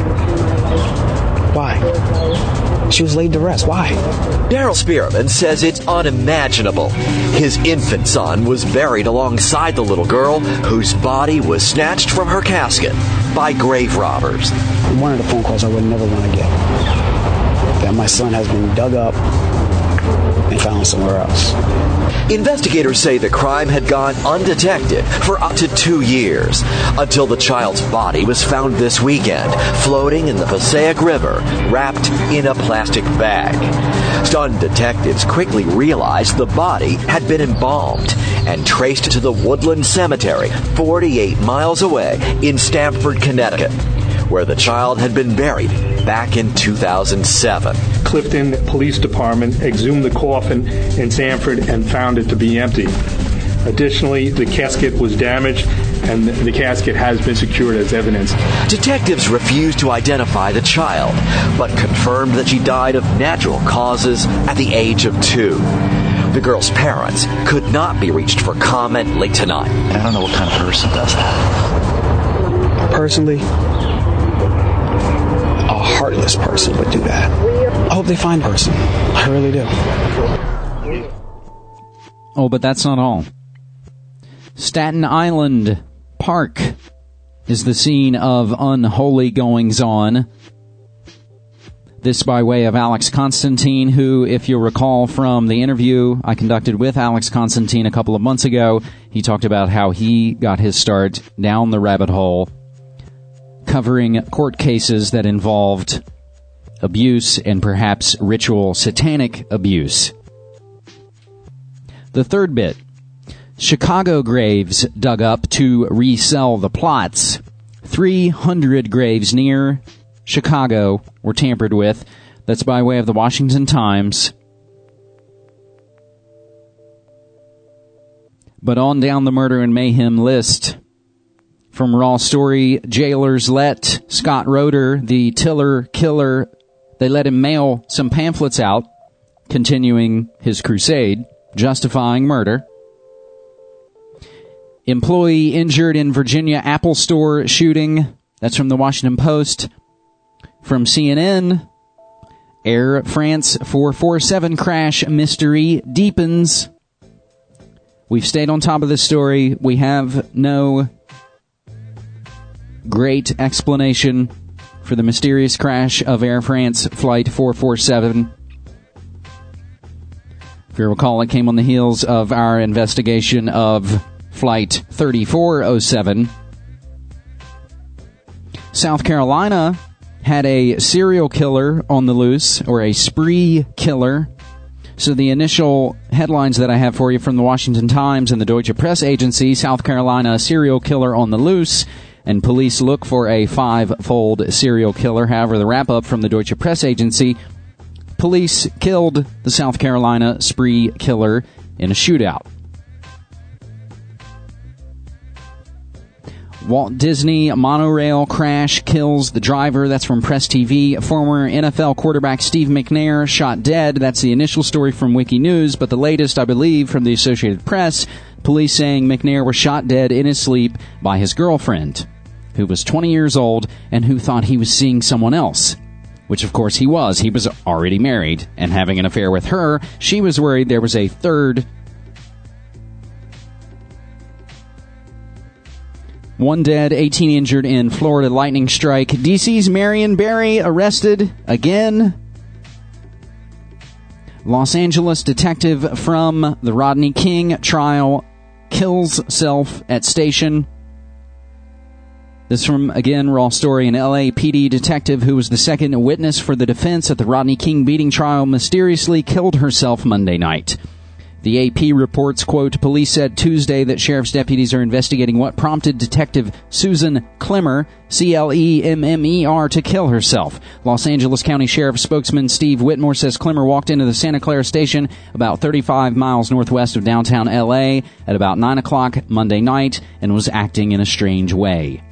Why? She was laid to rest. Why? Daryl Spearman says it's unimaginable. His infant son was buried alongside the little girl whose body was snatched from her casket by grave robbers. One of the phone calls I would never want to get. That my son has been dug up and found somewhere else. Investigators say the crime had gone undetected for up to two years, until the child's body was found this weekend, floating in the Passaic River, wrapped in a plastic bag. Stunned detectives quickly realized the body had been embalmed and traced to the Woodland Cemetery, forty-eight miles away in Stamford, Connecticut, where the child had been buried back in two thousand seven. Clifton Police Department exhumed the coffin in Stamford and found it to be empty. Additionally, the casket was damaged, and the casket has been secured as evidence. Detectives refused to identify the child, but confirmed that she died of natural causes at the age of two. The girl's parents could not be reached for comment late tonight. I don't know what kind of person does that. Personally, a heartless person would do that. I hope they find a person. I really do. Oh, but that's not all. Staten Island Park is the scene of unholy goings-on. This by way of Alex Constantine, who, if you'll recall from the interview I conducted with Alex Constantine a couple of months ago, he talked about how he got his start down the rabbit hole, covering court cases that involved abuse and perhaps ritual satanic abuse. The third bit, Chicago graves dug up to resell the plots. three hundred graves near Chicago were tampered with. That's by way of the Washington Times. But on down the murder and mayhem list, from Raw Story, jailers let Scott Roeder, the Tiller killer, they let him mail some pamphlets out, continuing his crusade, justifying murder. Employee injured in Virginia Apple Store shooting. That's from the Washington Post. From C N N, Air France four forty-seven crash mystery deepens. We've stayed on top of this story. We have no great explanation for the mysterious crash of Air France Flight four forty-seven. If you recall, it came on the heels of our investigation of Flight thirty-four oh seven. South Carolina had a serial killer on the loose, or a spree killer. So the initial headlines that I have for you from the Washington Times and the Deutsche Press Agency: South Carolina serial killer on the loose, and police look for a five-fold serial killer. However, the wrap-up from the Deutsche Press Agency: police killed the South Carolina spree killer in a shootout. Walt Disney monorail crash kills the driver. That's from Press T V. Former N F L quarterback Steve McNair shot dead. That's the initial story from Wiki News, but the latest, I believe, from the Associated Press, police saying McNair was shot dead in his sleep by his girlfriend, who was twenty years old and who thought he was seeing someone else. Which, of course, he was. He was already married and having an affair with her. She was worried there was a third. One dead, eighteen injured in Florida lightning strike. D C's Marion Barry arrested again. Los Angeles detective from the Rodney King trial kills self at station. This from, again, Raw Story. An L A P D detective who was the second witness for the defense at the Rodney King beating trial mysteriously killed herself Monday night. The A P reports, quote, police said Tuesday that sheriff's deputies are investigating what prompted Detective Susan Clemmer, C L E M M E R, to kill herself. Los Angeles County Sheriff spokesman Steve Whitmore says Clemmer walked into the Santa Clara station about thirty-five miles northwest of downtown L A at about nine o'clock Monday night and was acting in a strange way.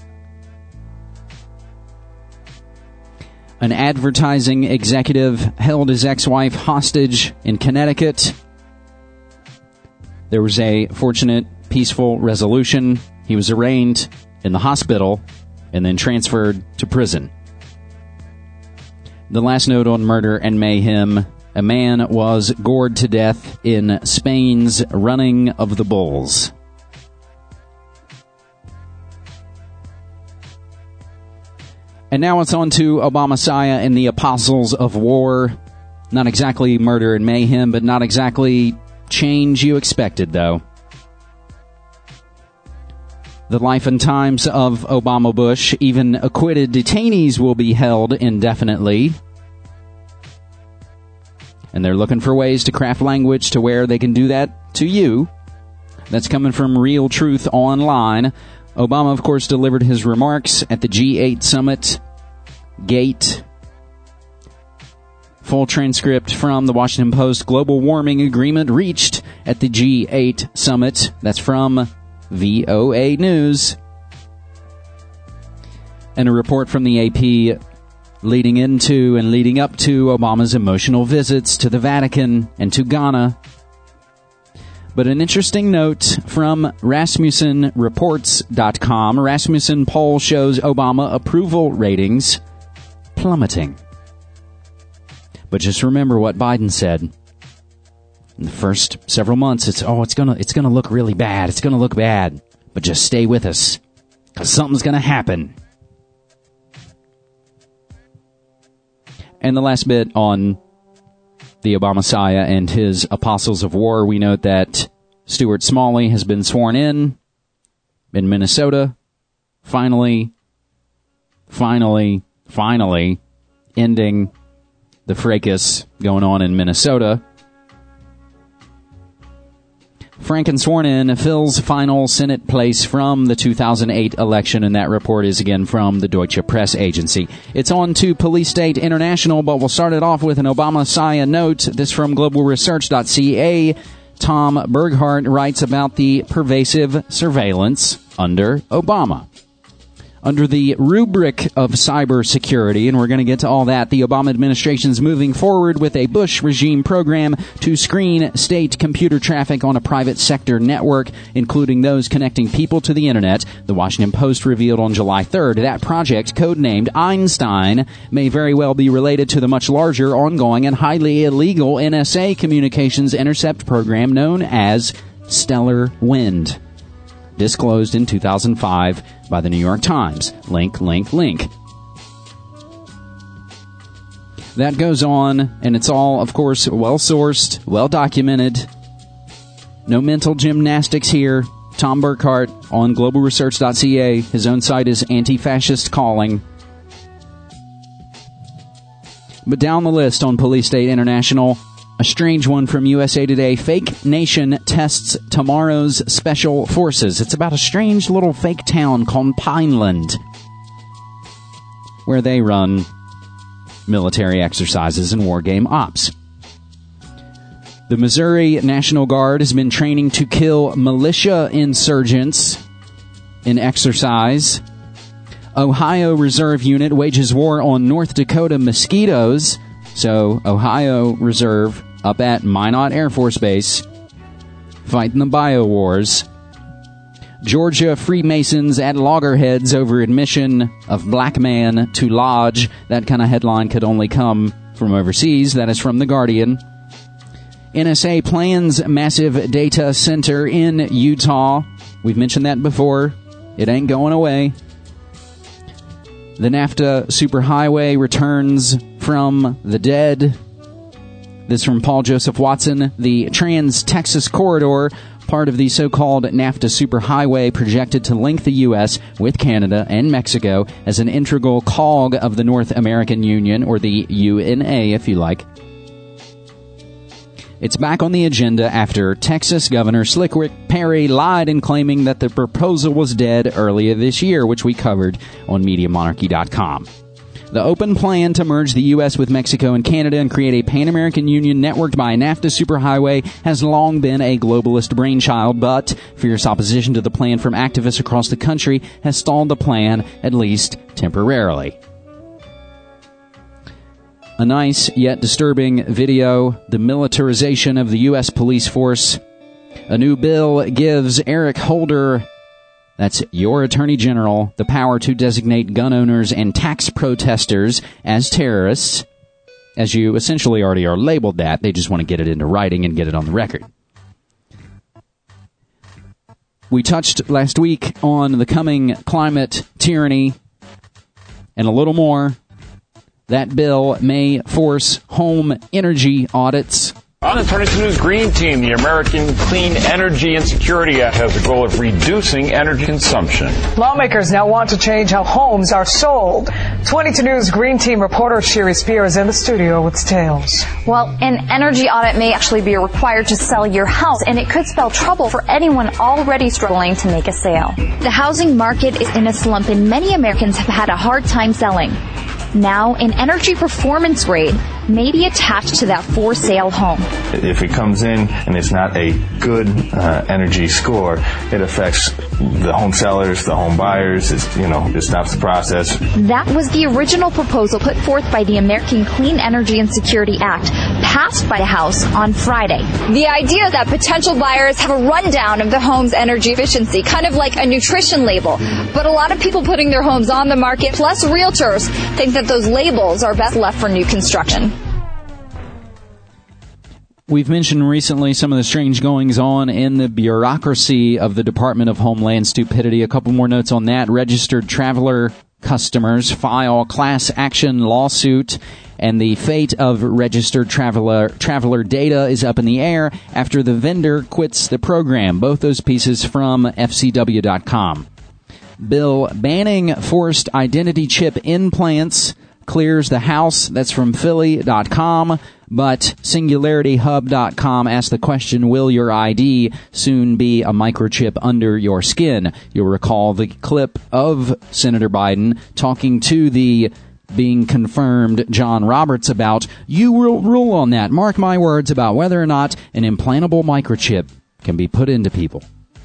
An advertising executive held his ex-wife hostage in Connecticut. There was a fortunate, peaceful resolution. He was arraigned in the hospital and then transferred to prison. The last note on murder and mayhem: a man was gored to death in Spain's running of the bulls. And now it's on to Obamasiah and the Apostles of War. Not exactly murder and mayhem, but not exactly change you expected, though. The life and times of Obama Bush. Even acquitted detainees will be held indefinitely. And they're looking for ways to craft language to where they can do that to you. That's coming from Real Truth Online. Obama, of course, delivered his remarks at the G eight summit. Gate. Full transcript from the Washington Post. Global warming agreement reached at the G eight summit. That's from V O A News. And a report from the A P leading into and leading up to Obama's emotional visits to the Vatican and to Ghana. But an interesting note from Rasmussen Reports dot com. Rasmussen poll shows Obama approval ratings plummeting. But just remember what Biden said. In the first several months, it's, oh, it's gonna, it's gonna look really bad. It's gonna look bad. But just stay with us, because something's gonna happen. And the last bit on the Obamasiah and his Apostles of War, we note that Stuart Smalley has been sworn in in Minnesota. Finally, finally, finally ending the fracas going on in Minnesota. Franken sworn in fills final Senate place from the two thousand eight election, and that report is again from the Deutsche Press Agency. It's on to Police State International, but we'll start it off with an Obamasiah note. This from global research dot c a. Tom Berghardt writes about the pervasive surveillance under Obama. Under the rubric of cybersecurity, and we're going to get to all that, the Obama administration's moving forward with a Bush regime program to screen state computer traffic on a private sector network, including those connecting people to the internet. The Washington Post revealed on July third that project, codenamed Einstein, may very well be related to the much larger, ongoing, and highly illegal N S A communications intercept program known as Stellar Wind, disclosed in two thousand five by the New York Times. Link, link, link. That goes on, and it's all, of course, well-sourced, well-documented. No mental gymnastics here. Tom Burkhart on global research dot c a. His own site is Anti-Fascist Calling. But down the list on Police State International, a strange one from U S A Today. Fake nation tests tomorrow's special forces. It's about a strange little fake town called Pineland, where they run military exercises and war game ops. The Missouri National Guard has been training to kill militia insurgents in exercise. Ohio Reserve Unit wages war on North Dakota mosquitoes. So, Ohio Reserve up at Minot Air Force Base, fighting the bio wars. Georgia Freemasons at loggerheads over admission of black man to lodge. That kind of headline could only come from overseas. That is from The Guardian. N S A plans massive data center in Utah. We've mentioned that before. It ain't going away. The NAFTA superhighway returns from the dead. This from Paul Joseph Watson. The Trans-Texas Corridor, part of the so-called NAFTA superhighway, projected to link the U S with Canada and Mexico as an integral cog of the North American Union, or the U N A if you like. It's back on the agenda after Texas Governor Slick Perry lied in claiming that the proposal was dead earlier this year, which we covered on Media Monarchy dot com. The open plan to merge the U S with Mexico and Canada and create a Pan-American Union networked by a NAFTA superhighway has long been a globalist brainchild, but fierce opposition to the plan from activists across the country has stalled the plan, at least temporarily. A nice yet disturbing video, the militarization of the U S police force. A new bill gives Eric Holder, that's your Attorney General, the power to designate gun owners and tax protesters as terrorists, as you essentially already are labeled that. They just want to get it into writing and get it on the record. We touched last week on the coming climate tyranny and a little more. That bill may force home energy audits. On the Turning to News Green Team, the American Clean Energy and Security Act has the goal of reducing energy consumption. Lawmakers now want to change how homes are sold. twenty-two News Green Team reporter Sherry Spear is in the studio with details. Well, an energy audit may actually be required to sell your house, and it could spell trouble for anyone already struggling to make a sale. The housing market is in a slump, and many Americans have had a hard time selling. Now, an energy performance grade may be attached to that for sale home. If it comes in and it's not a good uh, energy score, it affects the home sellers, the home buyers. It's, you know, it stops the process. That was the original proposal put forth by the American Clean Energy and Security Act, passed by the House on Friday. The idea that potential buyers have a rundown of the home's energy efficiency, kind of like a nutrition label. But a lot of people putting their homes on the market, plus realtors, think that those labels are best left for new construction. We've mentioned recently some of the strange goings-on in the bureaucracy of the Department of Homeland Stupidity. A couple more notes on that. Registered traveler customers file class action lawsuit, and the fate of registered traveler traveler data is up in the air after the vendor quits the program. Both those pieces from F C W dot com. Bill banning forced identity chip implants clears the House. That's from Philly dot com. But Singularity Hub dot com asked the question, will your I D soon be a microchip under your skin? You'll recall the clip of Senator Biden talking to the being confirmed John Roberts about, you will rule on that. Mark my words about whether or not an implantable microchip can be put into people.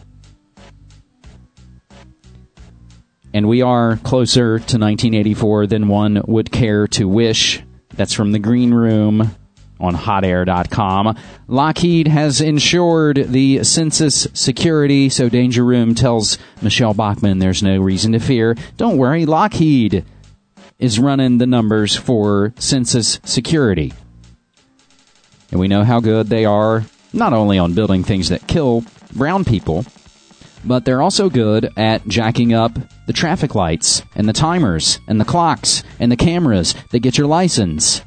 And we are closer to nineteen eighty-four than one would care to wish. That's from the Green Room on hot air dot com. Lockheed has insured the census security, so Danger Room tells Michelle Bachmann there's no reason to fear. Don't worry, Lockheed is running the numbers for census security. And we know how good they are, not only on building things that kill brown people, but they're also good at jacking up the traffic lights and the timers and the clocks and the cameras that get your license.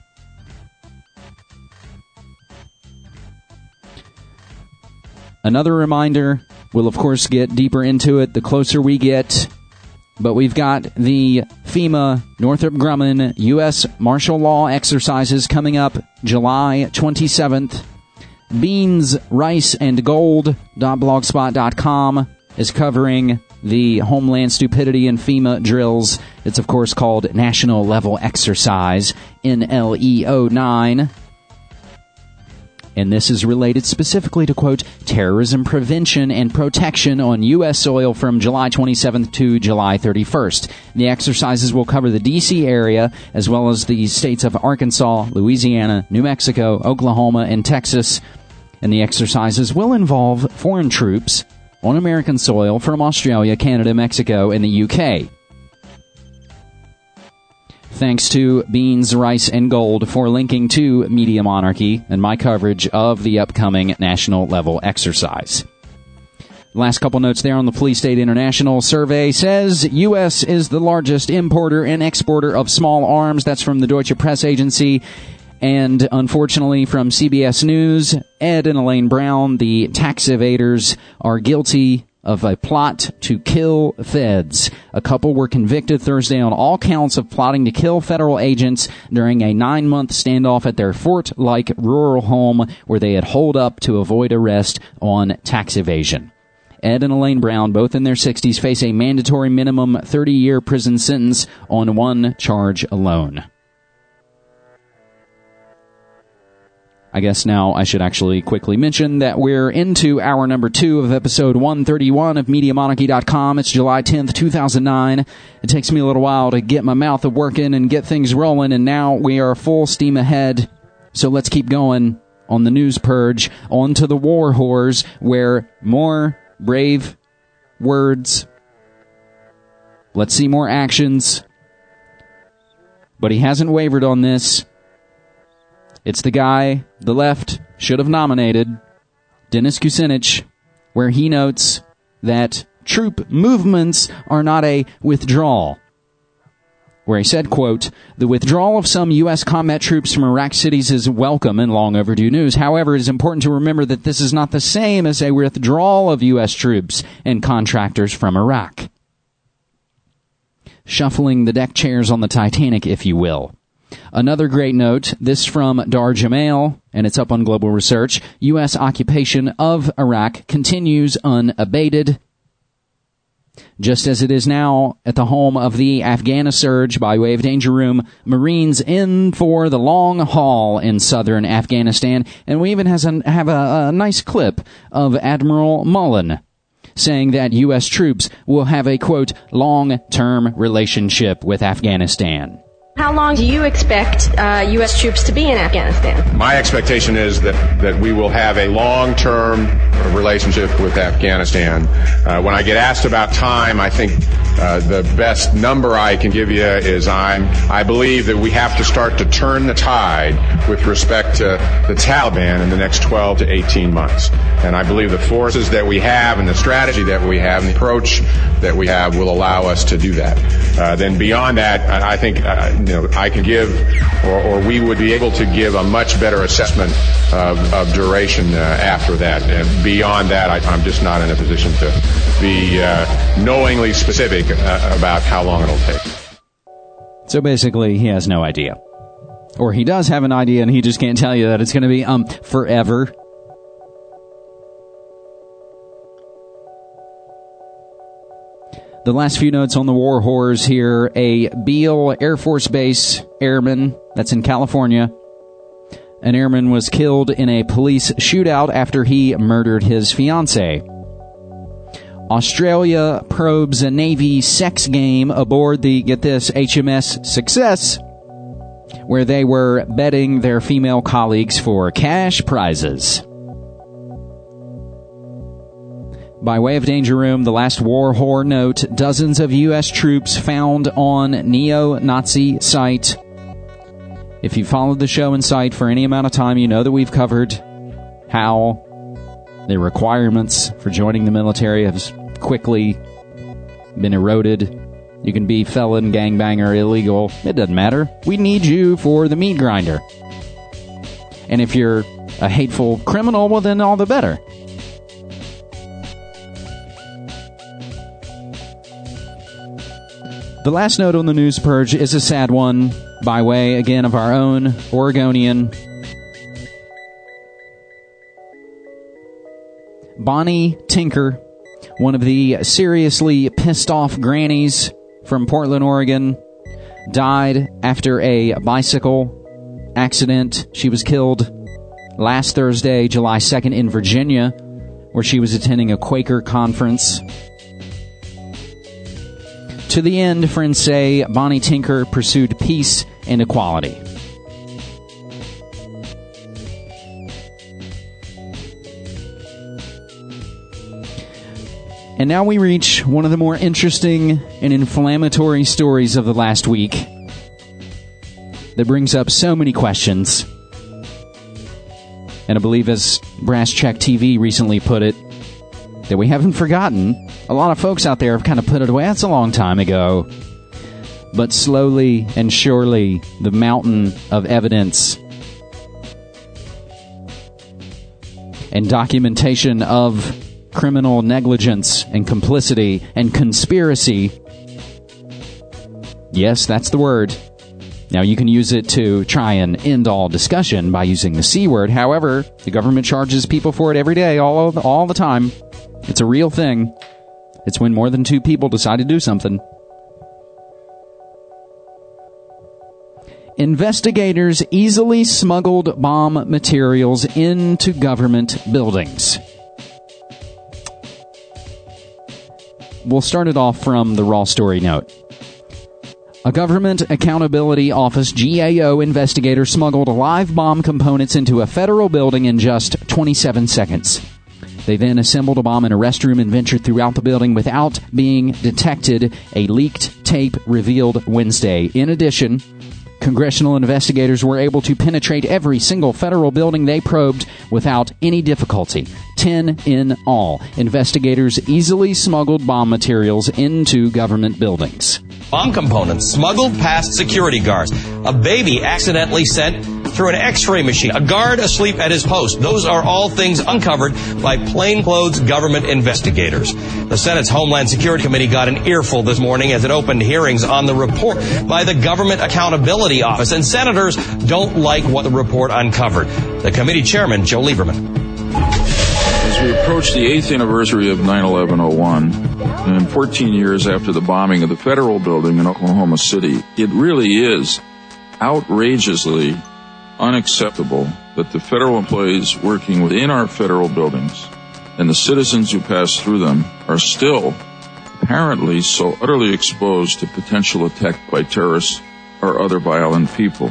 Another reminder, we'll of course get deeper into it the closer we get, but we've got the FEMA Northrop Grumman U S martial law exercises coming up July twenty-seventh. Beans, Rice, and Gold dot blogspot dot com is covering the Homeland Stupidity and FEMA drills. It's, of course, called National Level Exercise, N L E O nine. And this is related specifically to, quote, terrorism prevention and protection on U S soil from July twenty-seventh to July thirty-first. The exercises will cover the D C area, as well as the states of Arkansas, Louisiana, New Mexico, Oklahoma, and Texas. And the exercises will involve foreign troops on American soil from Australia, Canada, Mexico, and the U K. Thanks to Beans, Rice, and Gold for linking to Media Monarchy and my coverage of the upcoming national level exercise. Last couple notes there on the Police State International survey says U S is the largest importer and exporter of small arms. That's from the Deutsche Press Agency. And unfortunately from C B S News, Ed and Elaine Brown, the tax evaders, are guilty of a plot to kill feds. A couple were convicted Thursday on all counts of plotting to kill federal agents during a nine-month standoff at their fort-like rural home where they had holed up to avoid arrest on tax evasion. Ed and Elaine Brown, both in their sixties, face a mandatory minimum thirty-year prison sentence on one charge alone. I guess now I should actually quickly mention that we're into hour number two of episode one thirty-one of Media Monarchy dot com. It's July tenth, two thousand nine. It takes me a little while to get my mouth working and get things rolling, and now we are full steam ahead. So let's keep going on the news purge, on to the war whores, where more brave words. Let's see more actions. But he hasn't wavered on this. It's the guy the left should have nominated, Dennis Kucinich, where he notes that troop movements are not a withdrawal. Where he said, quote, "The withdrawal of some U S combat troops from Iraq cities is welcome and long overdue news. However, it is important to remember that this is not the same as a withdrawal of U S troops and contractors from Iraq." Shuffling the deck chairs on the Titanic, if you will. Another great note, this from Dar Jamail, and it's up on Global Research. U S occupation of Iraq continues unabated, just as it is now at the home of the Afghana surge. By way of Danger Room, Marines in for the long haul in southern Afghanistan. And we even has a, have a, a nice clip of Admiral Mullen saying that U S troops will have a, quote, long-term relationship with Afghanistan. How long do you expect uh, U S troops to be in Afghanistan? My expectation is that, that we will have a long-term relationship with Afghanistan. Uh, when I get asked about time, I think uh, the best number I can give you is I'm, I believe that we have to start to turn the tide with respect to the Taliban in the next twelve to eighteen months. And I believe the forces that we have and the strategy that we have and the approach that we have will allow us to do that. Uh, then beyond that, I, I think uh, you know, I can give, or, or we would be able to give a much better assessment of, of duration uh, after that. And beyond that, I, I'm just not in a position to be uh, knowingly specific uh, about how long it'll take. So basically, he has no idea. Or he does have an idea, and he just can't tell you that it's going to be um forever. The last few notes on the war horrors here. A Beale Air Force Base airman, that's in California. An airman was killed in a police shootout after he murdered his fiancée. Australia probes a Navy sex game aboard the, get this, H M S Success, where they were betting their female colleagues for cash prizes. By way of Danger Room, the last war whore note, dozens of U S troops found on neo-Nazi site. If you followed the show in sight for any amount of time, you know that we've covered how the requirements for joining the military have quickly been eroded. You can be felon, gangbanger, illegal. It doesn't matter. We need you for the meat grinder. And if you're a hateful criminal, well, then all the better. The last note on the news purge is a sad one, by way, again, of our own Oregonian. Bonnie Tinker, one of the seriously pissed off grannies from Portland, Oregon, died after a bicycle accident. She was killed last Thursday, July second, in Virginia, where she was attending a Quaker conference. To the end, friends say, Bonnie Tinker pursued peace and equality. And now we reach one of the more interesting and inflammatory stories of the last week that brings up so many questions. And I believe, as Brass Check T V recently put it, that we haven't forgotten. A lot of folks out there have kind of put it away. That's a long time ago. But slowly and surely, the mountain of evidence and documentation of criminal negligence and complicity and conspiracy. Yes, that's the word. Now, you can use it to try and end all discussion by using the C word. However, the government charges people for it every day, all the, all the time. It's a real thing. It's when more than two people decide to do something. Investigators easily smuggled bomb materials into government buildings. We'll start it off from the raw story note. A Government Accountability Office G A O investigator smuggled live bomb components into a federal building in just twenty-seven seconds. They then assembled a bomb in a restroom and ventured throughout the building without being detected, a leaked tape revealed Wednesday. In addition, congressional investigators were able to penetrate every single federal building they probed without any difficulty. Ten in all. Investigators easily smuggled bomb materials into government buildings. Bomb components smuggled past security guards. A baby accidentally sent through an x-ray machine. A guard asleep at his post. Those are all things uncovered by plainclothes government investigators. The Senate's Homeland Security Committee got an earful this morning as it opened hearings on the report by the Government Accountability Office, and senators don't like what the report uncovered. The committee chairman, Joe Lieberman. As we approach the eighth anniversary of nine eleven oh one, and fourteen years after the bombing of the federal building in Oklahoma City, it really is outrageously unacceptable that the federal employees working within our federal buildings and the citizens who pass through them are still apparently so utterly exposed to potential attack by terrorists or other violent people.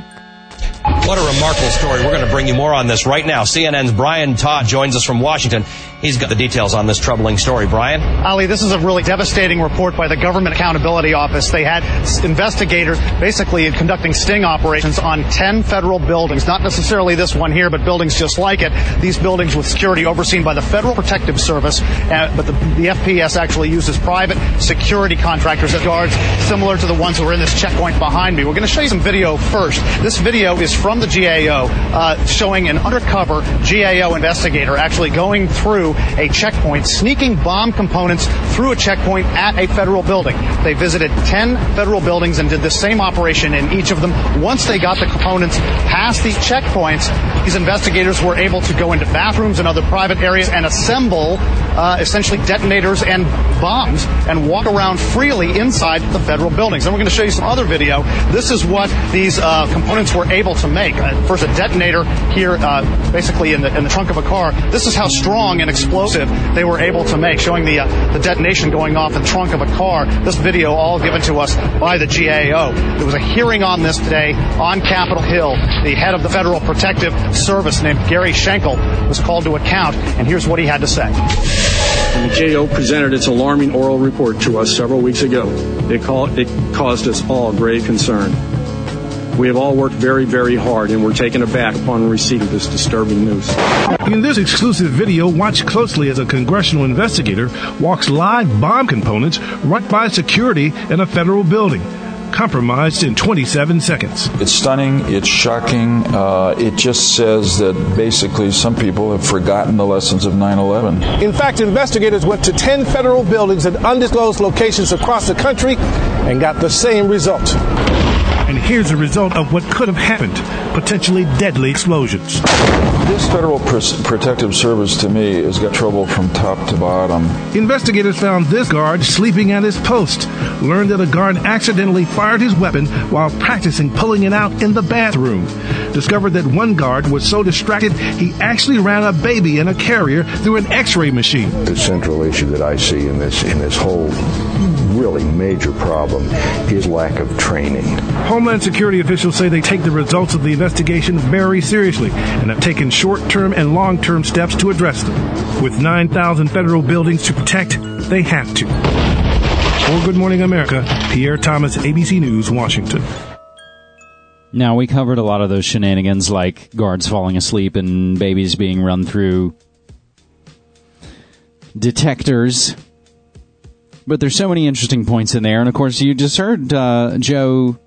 What a remarkable story. We're going to bring you more on this right now. C N N's Brian Todd joins us from Washington. He's got the details on this troubling story. Brian? Ali, this is a really devastating report by the Government Accountability Office. They had investigators basically conducting sting operations on ten federal buildings, not necessarily this one here, but buildings just like it. These buildings with security overseen by the Federal Protective Service, uh, but the, the F P S actually uses private security contractors as guards, similar to the ones who are in this checkpoint behind me. We're going to show you some video first. This video is from the G A O, uh, showing an undercover G A O investigator actually going through a checkpoint, sneaking bomb components through a checkpoint at a federal building. They visited ten federal buildings and did the same operation in each of them. Once they got the components past these checkpoints, these investigators were able to go into bathrooms and other private areas and assemble uh, essentially detonators and bombs and walk around freely inside the federal buildings. And we're going to show you some other video. This is what these uh, components were able to make. Uh, first, a detonator here, uh, basically in the, in the trunk of a car. This is how strong and explosive they were able to make, showing the uh, the detonation going off in the trunk of a car. This video all given to us by the G A O. There was a hearing on this today on Capitol Hill. The head of the Federal Protective Service, named Gary Schenkel, was called to account, and here's what he had to say. When the G A O presented its alarming oral report to us several weeks ago, it, called, it caused us all grave concern. We have all worked very, very hard, and were taken aback upon receipt of this disturbing news. In this exclusive video, watch closely as a congressional investigator walks live bomb components right by security in a federal building, compromised in twenty-seven seconds. It's stunning. It's shocking. Uh, it just says that basically some people have forgotten the lessons of nine eleven. In fact, investigators went to ten federal buildings at undisclosed locations across the country and got the same result. And here's the result of what could have happened, potentially deadly explosions. This Federal Pr- Protective Service, to me, has got trouble from top to bottom. Investigators found this guard sleeping at his post, learned that a guard accidentally fired his weapon while practicing pulling it out in the bathroom, discovered that one guard was so distracted he actually ran a baby in a carrier through an x-ray machine. The central issue that I see in this in this whole really major problem is lack of training. Homeland Security officials say they take the results of the investigation very seriously and have taken short-term and long-term steps to address them. With nine thousand federal buildings to protect, they have to. For Good Morning America, Pierre Thomas, A B C News, Washington. Now, we covered a lot of those shenanigans, like guards falling asleep and babies being run through detectors. But there's so many interesting points in there. And, of course, you just heard uh, Joe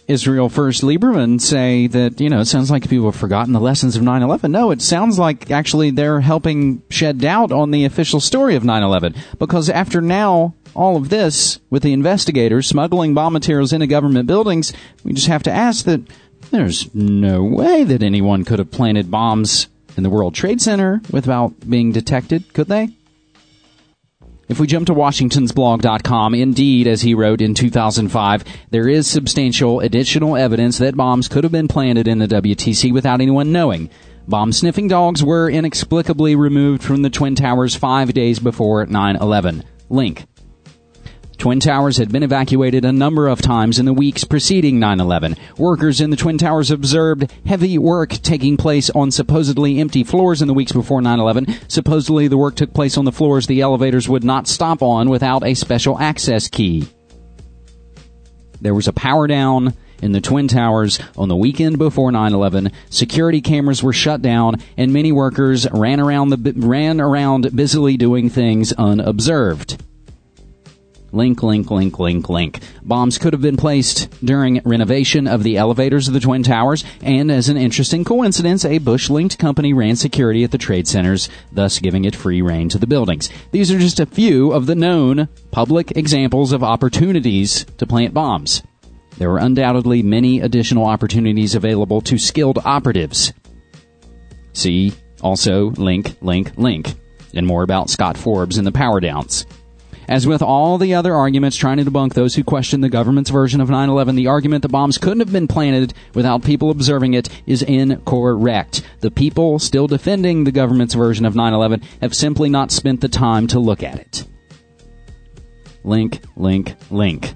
Israel First Lieberman say that, you know, it sounds like people have forgotten the lessons of nine eleven. No, it sounds like actually they're helping shed doubt on the official story of nine eleven. Because after now, all of this, with the investigators smuggling bomb materials into government buildings, we just have to ask that there's no way that anyone could have planted bombs in the World Trade Center without being detected, could they? If we jump to Washingtons blog dot com, indeed, as he wrote in two thousand five, there is substantial additional evidence that bombs could have been planted in the W T C without anyone knowing. Bomb-sniffing dogs were inexplicably removed from the Twin Towers five days before nine eleven. Link. Twin Towers had been evacuated a number of times in the weeks preceding nine eleven. Workers in the Twin Towers observed heavy work taking place on supposedly empty floors in the weeks before nine eleven. Supposedly the work took place on the floors the elevators would not stop on without a special access key. There was a power down in the Twin Towers on the weekend before nine eleven. Security cameras were shut down, and many workers ran around the ran around busily doing things unobserved. Link, link, link, link, link. Bombs could have been placed during renovation of the elevators of the Twin Towers, and as an interesting coincidence, a Bush-linked company ran security at the trade centers, thus giving it free rein to the buildings. These are just a few of the known public examples of opportunities to plant bombs. There were undoubtedly many additional opportunities available to skilled operatives. See also link, link, link, and more about Scott Forbes and the power downs. As with all the other arguments trying to debunk those who question the government's version of nine eleven, the argument that bombs couldn't have been planted without people observing it is incorrect. The people still defending the government's version of nine eleven have simply not spent the time to look at it. Link, link, link.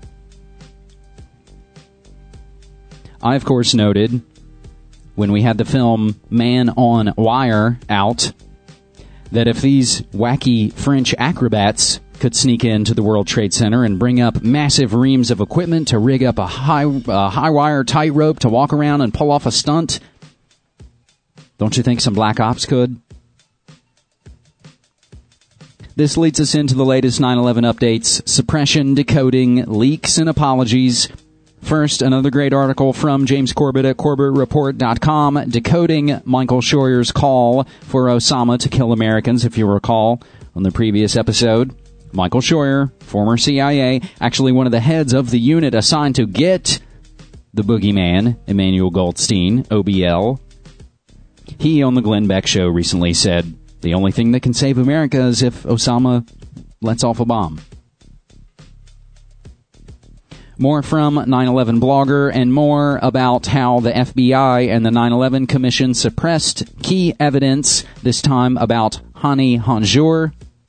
I, of course, noted when we had the film Man on Wire out that if these wacky French acrobats could sneak into the World Trade Center and bring up massive reams of equipment to rig up a high uh, high wire tightrope to walk around and pull off a stunt, don't you think some black ops could? This leads us into the latest nine eleven updates, suppression, decoding, leaks, and apologies. First, another great article from James Corbett at Corbett Report dot com, decoding Michael Scheuer's call for Osama to kill Americans, if you recall, on the previous episode. Michael Scheuer, former C I A, actually one of the heads of the unit assigned to get the boogeyman, Emmanuel Goldstein, O B L. He, on the Glenn Beck Show, recently said, the only thing that can save America is if Osama lets off a bomb. More from nine eleven Blogger, and more about how the F B I and the nine eleven Commission suppressed key evidence, this time about Hani Hanjour.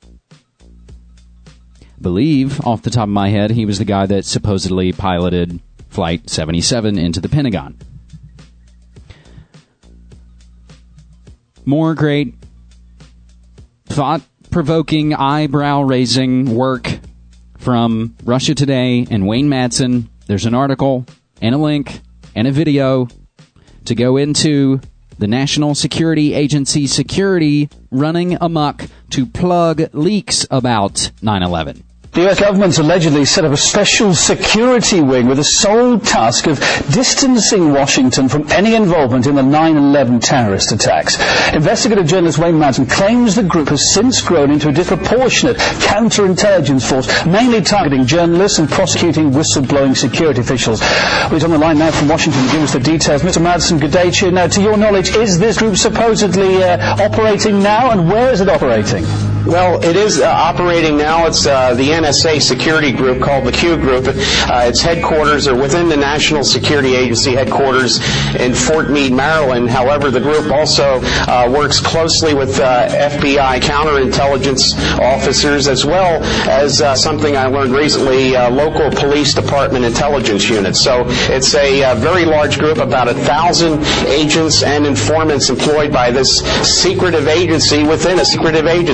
Believe, off the top of my head, he was the guy that supposedly piloted Flight seventy-seven into the Pentagon. More great, thought-provoking, eyebrow-raising work from Russia Today and Wayne Madsen. There's an article and a link and a video to go into the National Security Agency security running amok to plug leaks about nine eleven. The U S government's allegedly set up a special security wing with the sole task of distancing Washington from any involvement in the nine eleven terrorist attacks. Investigative journalist Wayne Madsen claims the group has since grown into a disproportionate counterintelligence force, mainly targeting journalists and prosecuting whistleblowing security officials. Well, he's on the line now from Washington to give us the details. Mister Madsen, good day to you. Now, to your knowledge, is this group supposedly uh, operating now, and where is it operating? Well, it is uh, operating now. It's uh, the N S A security group called the Q Group. Uh, its headquarters are within the National Security Agency headquarters in Fort Meade, Maryland. However, the group also uh, works closely with uh, F B I counterintelligence officers, as well as uh, something I learned recently, uh, local police department intelligence units. So it's a uh, very large group, about a thousand agents and informants employed by this secretive agency within a secretive agency, the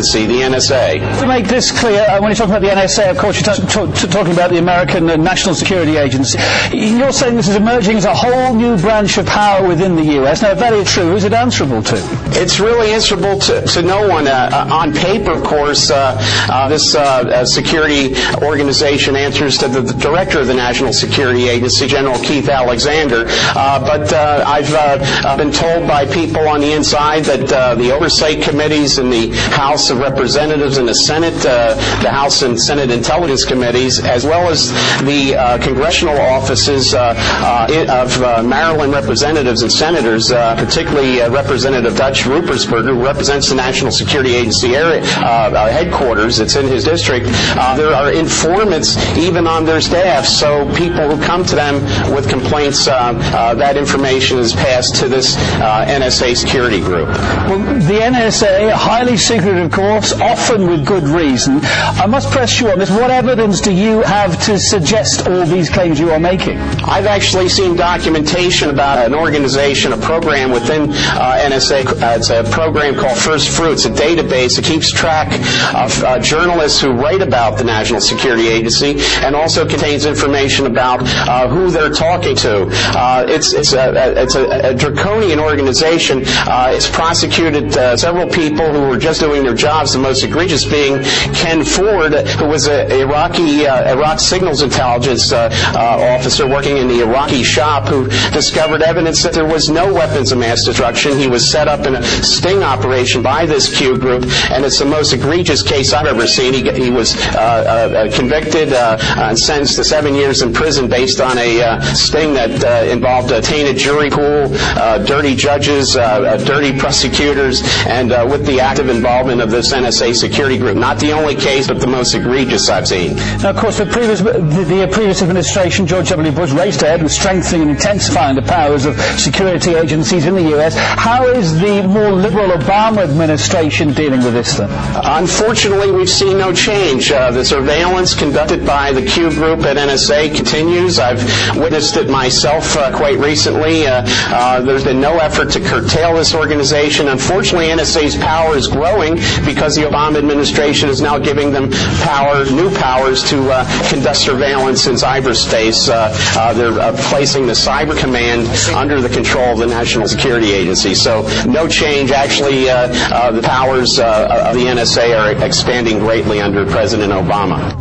N S A. To make this clear, uh, when you're talking about the N S A, of course, you're t- t- talking about the American uh, National Security Agency. You're saying this is emerging as a whole new branch of power within the U S. Now, if that is true, who's it answerable to? It's really answerable to, to no one. Uh, uh, on paper, of course, uh, uh, this uh, uh, security organization answers to the, the director of the National Security Agency, General Keith Alexander. Uh, but uh, I've uh, been told by people on the inside that uh, the oversight committees in the House of Representatives and the Senate, uh, the House and Senate Intelligence Committees, as well as the uh, congressional offices uh, uh, of uh, Maryland representatives and senators, uh, particularly uh, Representative Dutch Ruppersberger, who represents the National Security Agency area, uh, uh, headquarters. It's in his district. Uh, there are informants even on their staff, so people who come to them with complaints, uh, uh, that information is passed to this uh, N S A security group. Well, the N S A, highly secretive, of course, often with good reason. I must press you on this. What evidence do you have to suggest all these claims you are making? I've actually seen documentation about an organization, a program within uh, N S A. Uh, it's a program called First Fruits, a database that keeps track of uh, journalists who write about the National Security Agency, and also contains information about uh, who they're talking to. Uh, it's it's a, it's a, a draconian organization. Uh, it's prosecuted uh, several people who were just doing their jobs, the most egregious being Ken Ford, who was an Iraqi uh, Iraq signals intelligence uh, uh, officer working in the Iraqi shop, who discovered evidence that there was no weapons of mass destruction. He was set up in a sting operation by this Q group, and it's the most egregious case I've ever seen. He, he was uh, uh, convicted uh, and sentenced to seven years in prison based on a uh, sting that uh, involved a tainted jury pool, uh, dirty judges, uh, uh, dirty prosecutors, and uh, with the active involvement of this N S A security group. Not the only case, but the most egregious I've seen. Now, of course, the previous, the, the previous administration, George W. Bush, raced ahead with strengthening and intensifying the powers of security agencies in the U S. How is the more liberal Obama administration dealing with this then? Unfortunately, we've seen no change. Uh, the surveillance conducted by the Q group at N S A continues. I've witnessed it myself uh, quite recently. Uh, uh, there's been no effort to curtail this organization. Unfortunately, N S A's power is growing because the Obama administration is now giving them power, new powers to uh, conduct surveillance in cyberspace. Uh, uh, they're uh, placing the Cyber Command under the control of the National Security Agency. So no change. Actually, uh, uh, the powers uh, of the N S A are expanding greatly under President Obama.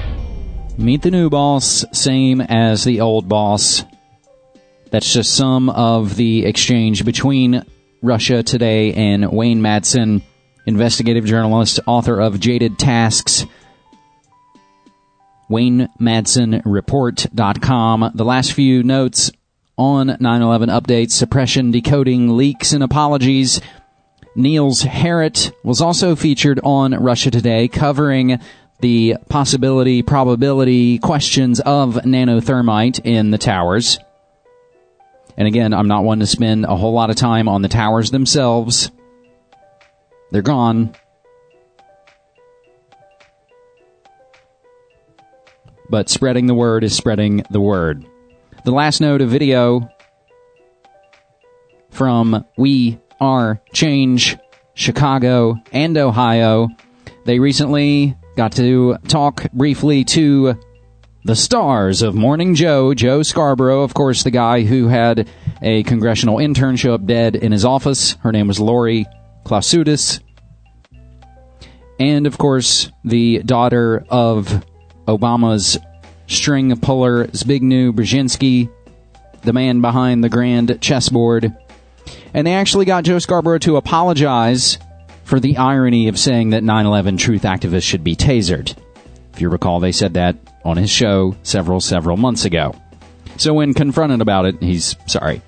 Meet the new boss, same as the old boss. That's just some of the exchange between Russia Today and Wayne Madsen, investigative journalist, author of Jaded Tasks. Wayne Madsen Report dot com. The last few notes on nine eleven updates, suppression, decoding, leaks, and apologies. Niels Harrit was also featured on Russia Today, covering the possibility, probability, questions of nanothermite in the towers. And again, I'm not one to spend a whole lot of time on the towers themselves. They're gone. But spreading the word is spreading the word. The last note of video from We Are Change, Chicago and Ohio. They recently got to talk briefly to the stars of Morning Joe, Joe Scarborough, of course, the guy who had a congressional intern show up dead in his office. Her name was Lori Klausutis. And, of course, the daughter of Obama's string puller, Zbigniew Brzezinski, the man behind the grand chessboard. And they actually got Joe Scarborough to apologize for the irony of saying that nine eleven truth activists should be tasered. If you recall, they said that on his show several, several months ago. So when confronted about it, he's sorry.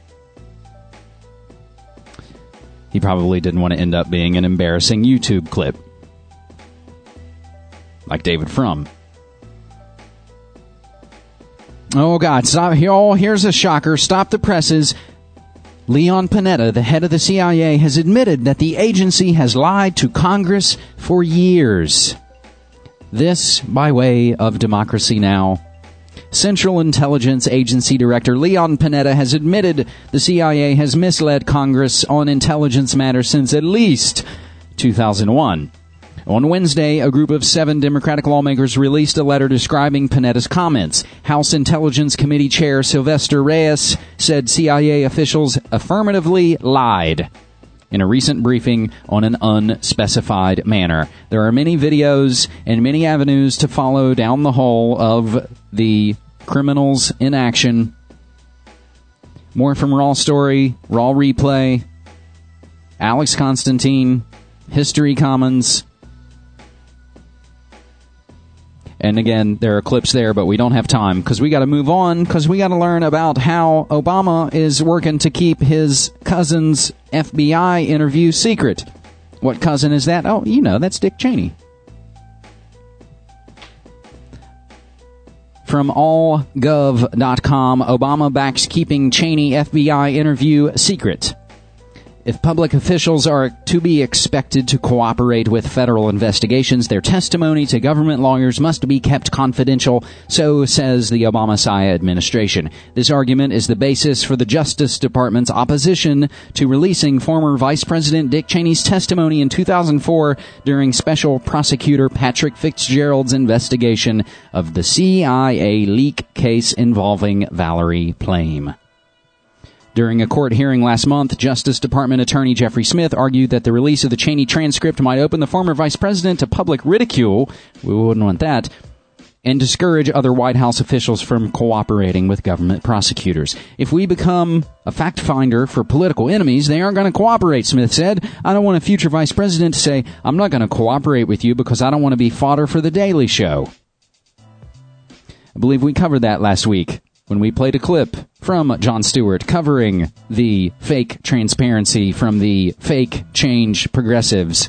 He probably didn't want to end up being an embarrassing YouTube clip, like David Frum. Oh, God, stop. Oh, here's a shocker. Stop the presses. Leon Panetta, the head of the C I A, has admitted that the agency has lied to Congress for years. This by way of Democracy Now! Central Intelligence Agency Director Leon Panetta has admitted the C I A has misled Congress on intelligence matters since at least two thousand one. On Wednesday, a group of seven Democratic lawmakers released a letter describing Panetta's comments. House Intelligence Committee Chair Sylvester Reyes said C I A officials affirmatively lied in a recent briefing on an unspecified manner. There are many videos and many avenues to follow down the hole of the criminals in action. More from Raw Story, Raw Replay, Alex Constantine, History Commons. And again, there are clips there, but we don't have time because we got to move on because we got to learn about how Obama is working to keep his cousin's F B I interview secret. What cousin is that? Oh, you know, that's Dick Cheney. From all gov dot com, Obama backs keeping Cheney F B I interview secret. If public officials are to be expected to cooperate with federal investigations, their testimony to government lawyers must be kept confidential, so says the Obama-Saya administration. This argument is the basis for the Justice Department's opposition to releasing former Vice President Dick Cheney's testimony in two thousand four during Special Prosecutor Patrick Fitzgerald's investigation of the C I A leak case involving Valerie Plame. During a court hearing last month, Justice Department Attorney Jeffrey Smith argued that the release of the Cheney transcript might open the former vice president to public ridicule, we wouldn't want that, and discourage other White House officials from cooperating with government prosecutors. If we become a fact finder for political enemies, they aren't going to cooperate, Smith said. I don't want a future vice president to say, I'm not going to cooperate with you because I don't want to be fodder for The Daily Show. I believe we covered that last week when we played a clip from Jon Stewart covering the fake transparency from the fake change progressives.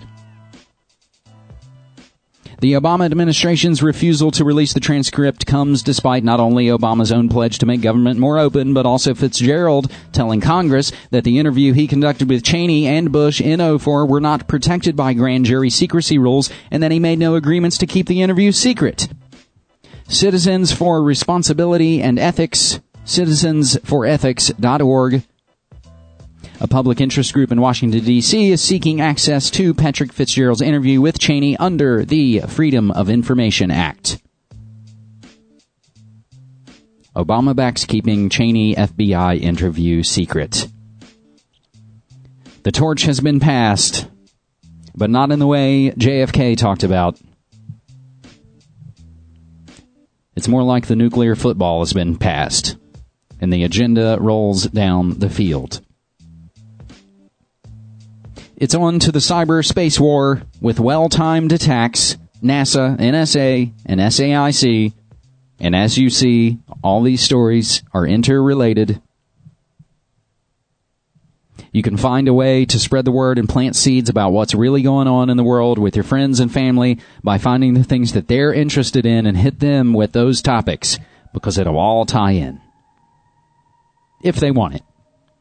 The Obama administration's refusal to release the transcript comes despite not only Obama's own pledge to make government more open, but also Fitzgerald telling Congress that the interview he conducted with Cheney and Bush in oh four were not protected by grand jury secrecy rules, and that he made no agreements to keep the interview secret. Citizens for Responsibility and Ethics, citizens for ethics dot org, a public interest group in Washington, D C, is seeking access to Patrick Fitzgerald's interview with Cheney under the Freedom of Information Act. Obama backs keeping Cheney F B I interview secret. The torch has been passed, but not in the way J F K talked about. It's more like the nuclear football has been passed, and the agenda rolls down the field. It's on to the cyberspace war with well-timed attacks, NASA, N S A, and S A I C, and as you see, all these stories are interrelated. You can find a way to spread the word and plant seeds about what's really going on in the world with your friends and family by finding the things that they're interested in and hit them with those topics, because it'll all tie in. If they want it.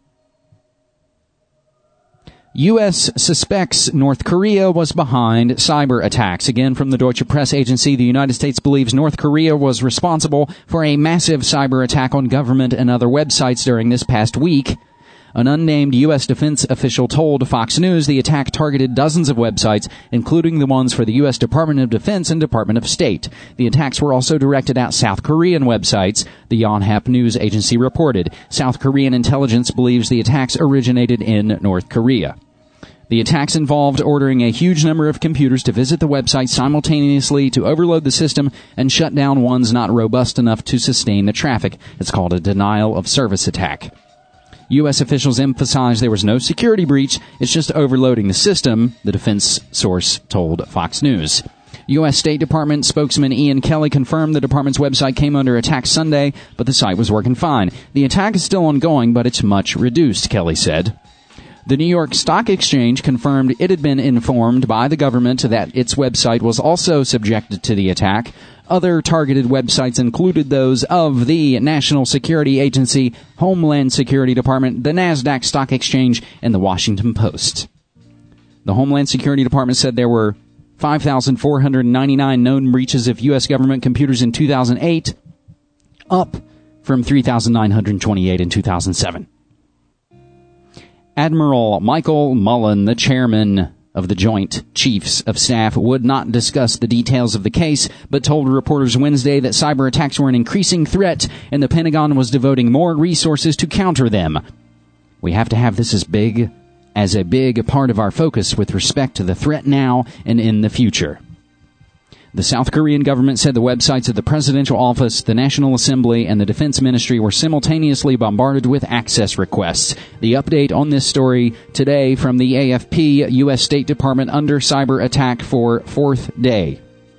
U S suspects North Korea was behind cyber attacks. Again, from the Deutsche Press agency, the United States believes North Korea was responsible for a massive cyber attack on government and other websites during this past week. An unnamed U S defense official told Fox News the attack targeted dozens of websites, including the ones for the U S Department of Defense and Department of State. The attacks were also directed at South Korean websites, the Yonhap news agency reported. South Korean intelligence believes the attacks originated in North Korea. The attacks involved ordering a huge number of computers to visit the website simultaneously to overload the system and shut down ones not robust enough to sustain the traffic. It's called a denial of service attack. U S officials emphasize there was no security breach, it's just overloading the system, the defense source told Fox News. U S State Department spokesman Ian Kelly confirmed the department's website came under attack Sunday, but the site was working fine. The attack is still ongoing, but it's much reduced, Kelly said. The New York Stock Exchange confirmed it had been informed by the government that its website was also subjected to the attack. Other targeted websites included those of the National Security Agency, Homeland Security Department, the NASDAQ Stock Exchange, and the Washington Post. The Homeland Security Department said there were five thousand four hundred ninety-nine known breaches of U S government computers in two thousand eight, up from three thousand nine hundred twenty-eight in two thousand seven. Admiral Michael Mullen, the chairman of the Joint Chiefs of Staff would not discuss the details of the case, but told reporters Wednesday that cyber attacks were an increasing threat and the Pentagon was devoting more resources to counter them. We have to have this as big as a big part of our focus with respect to the threat now and in the future. The South Korean government said the websites of the Presidential Office, the National Assembly, and the Defense Ministry were simultaneously bombarded with access requests. The update on this story today from the A F P, U S State Department under cyber attack for fourth day.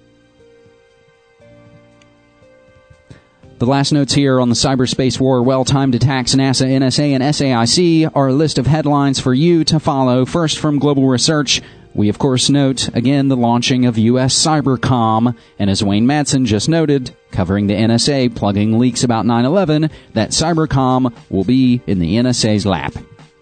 The last notes here on the cyberspace war, well-timed attacks, NASA, N S A, and S A I C are a list of headlines for you to follow. First, from Global Research, we, of course, note, again, the launching of U S Cybercom, and as Wayne Madsen just noted, covering the N S A, plugging leaks about nine eleven, that Cybercom will be in the N S A's lap.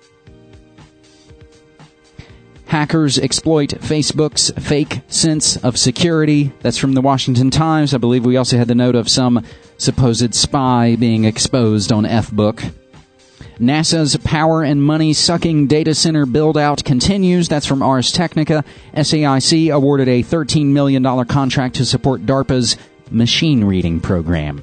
Hackers exploit Facebook's fake sense of security. That's from the Washington Times. I believe we also had the note of some supposed spy being exposed on F-Book. NASA's power and money-sucking data center build-out continues. That's from Ars Technica. S A I C awarded a thirteen million dollars contract to support DARPA's machine reading program.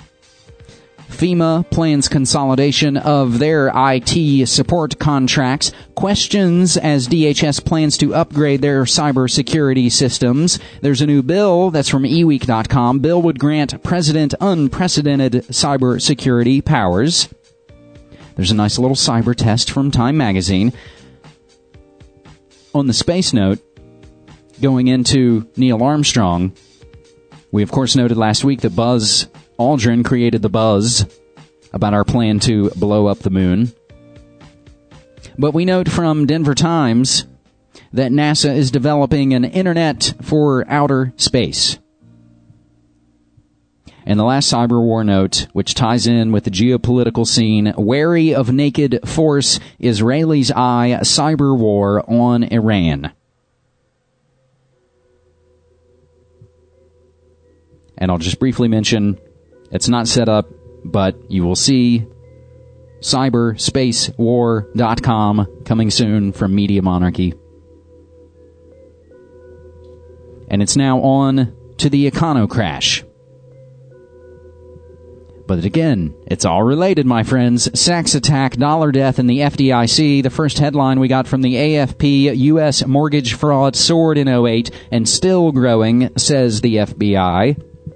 FEMA plans consolidation of their I T support contracts. Questions as D H S plans to upgrade their cybersecurity systems. There's a new bill that's from e week dot com. Bill would grant President unprecedented cybersecurity powers. There's a nice little cyber test from Time Magazine. On the space note, going into Neil Armstrong, we of course noted last week that Buzz Aldrin created the buzz about our plan to blow up the moon. But we note from Denver Times that NASA is developing an internet for outer space. And the last cyber war note, which ties in with the geopolitical scene, wary of naked force, Israelis eye cyber war on Iran. And I'll just briefly mention, it's not set up, but you will see cyber space war dot com coming soon from Media Monarchy. And it's now on to the Econo crash. But again, it's all related, my friends. Sachs attack, dollar death, and the F D I C. The first headline we got from the A F P, U S mortgage fraud soared in oh eight and still growing, says the F B I.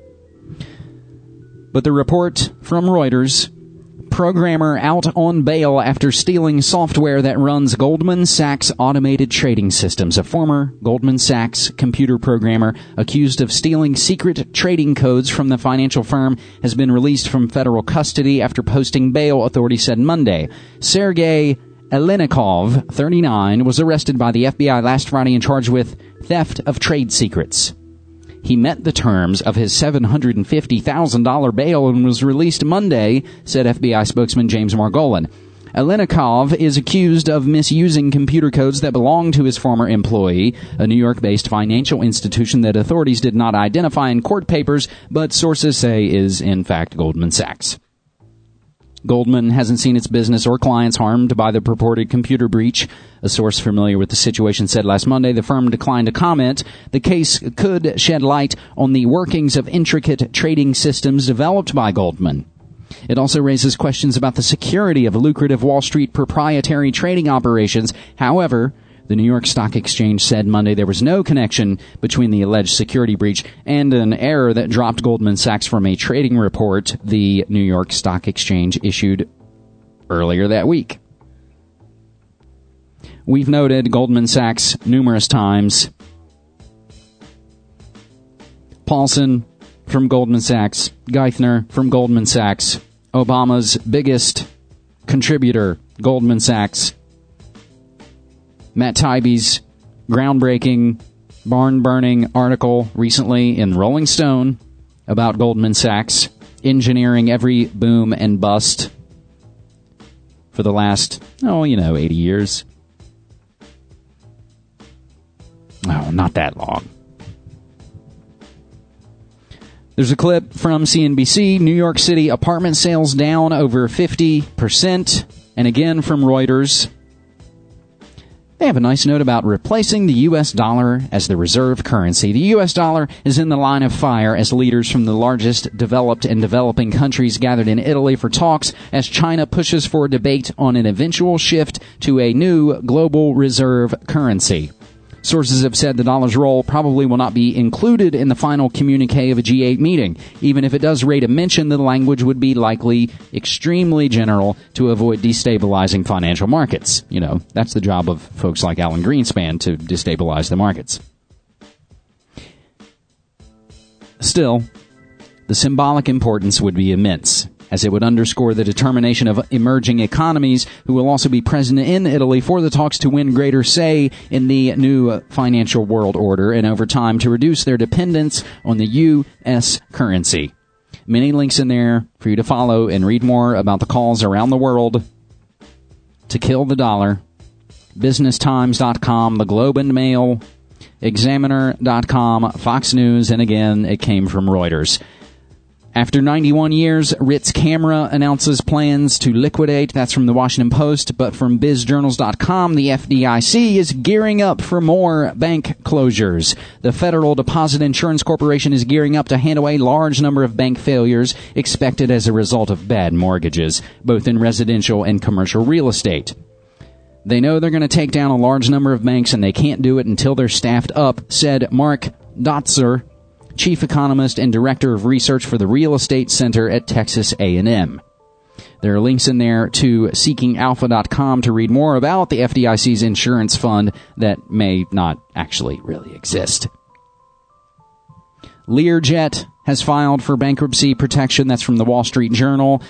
But the report from Reuters, programmer out on bail after stealing software that runs Goldman Sachs automated trading systems. A former Goldman Sachs computer programmer accused of stealing secret trading codes from the financial firm has been released from federal custody after posting bail, authorities said Monday. Sergei Ellenikov, thirty-nine, was arrested by the F B I last Friday and charged with theft of trade secrets. He met the terms of his seven hundred fifty thousand dollars bail and was released Monday, said F B I spokesman James Margolin. Ellenikov is accused of misusing computer codes that belong to his former employee, a New York-based financial institution that authorities did not identify in court papers, but sources say is, in fact, Goldman Sachs. Goldman hasn't seen its business or clients harmed by the purported computer breach. A source familiar with the situation said last Monday the firm declined to comment. The case could shed light on the workings of intricate trading systems developed by Goldman. It also raises questions about the security of lucrative Wall Street proprietary trading operations. However, the New York Stock Exchange said Monday there was no connection between the alleged security breach and an error that dropped Goldman Sachs from a trading report the New York Stock Exchange issued earlier that week. We've noted Goldman Sachs numerous times. Paulson from Goldman Sachs, Geithner from Goldman Sachs, Obama's biggest contributor, Goldman Sachs, Matt Taibbi's groundbreaking, barn-burning article recently in Rolling Stone about Goldman Sachs engineering every boom and bust for the last, oh, you know, eighty years. Oh, not that long. There's a clip from C N B C. New York City apartment sales down over fifty percent. And again from Reuters. They have a nice note about replacing the U S dollar as the reserve currency. The U S dollar is in the line of fire as leaders from the largest developed and developing countries gathered in Italy for talks as China pushes for a debate on an eventual shift to a new global reserve currency. Sources have said the dollar's role probably will not be included in the final communique of a G eight meeting. Even if it does rate a mention, the language would be likely extremely general to avoid destabilizing financial markets. You know, that's the job of folks like Alan Greenspan, to destabilize the markets. Still, the symbolic importance would be immense, as it would underscore the determination of emerging economies who will also be present in Italy for the talks to win greater say in the new financial world order and over time to reduce their dependence on the U S currency. Many links in there for you to follow and read more about the calls around the world to kill the dollar. business times dot com, the Globe and Mail, examiner dot com, Fox News, and again, it came from Reuters. After ninety-one years, Ritz Camera announces plans to liquidate. That's from the Washington Post. But from biz journals dot com, the F D I C is gearing up for more bank closures. The Federal Deposit Insurance Corporation is gearing up to handle a large number of bank failures expected as a result of bad mortgages, both in residential and commercial real estate. They know they're going to take down a large number of banks, and they can't do it until they're staffed up, said Mark Dotzer, Chief Economist and Director of Research for the Real Estate Center at Texas A and M. There are links in there to seeking alpha dot com to read more about the F D I C's insurance fund that may not actually really exist. Learjet has filed for bankruptcy protection. That's from the Wall Street Journal.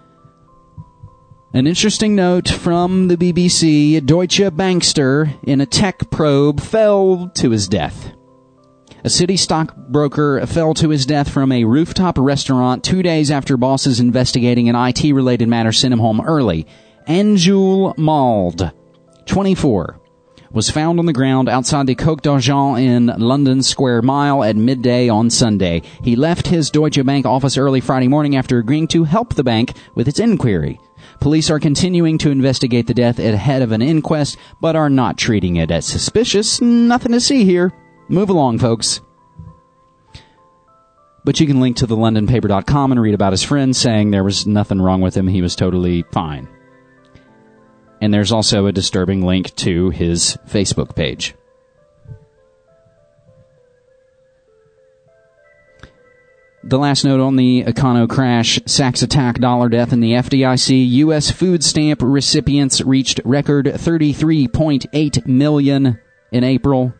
An interesting note from the B B C, Deutsche Bankster in a tech probe fell to his death. A city stockbroker fell to his death from a rooftop restaurant two days after bosses investigating an I T-related matter sent him home early. Anjul Mald, twenty-four, was found on the ground outside the Côte d'Argent in London Square Mile at midday on Sunday. He left his Deutsche Bank office early Friday morning after agreeing to help the bank with its inquiry. Police are continuing to investigate the death ahead of an inquest, but are not treating it as suspicious. Nothing to see here. Move along, folks. But you can link to the london paper dot com and read about his friend saying there was nothing wrong with him. He was totally fine. And there's also a disturbing link to his Facebook page. The last note on the Econo crash, Sachs attack, dollar death, and the F D I C. U S food stamp recipients reached record thirty-three point eight million in April.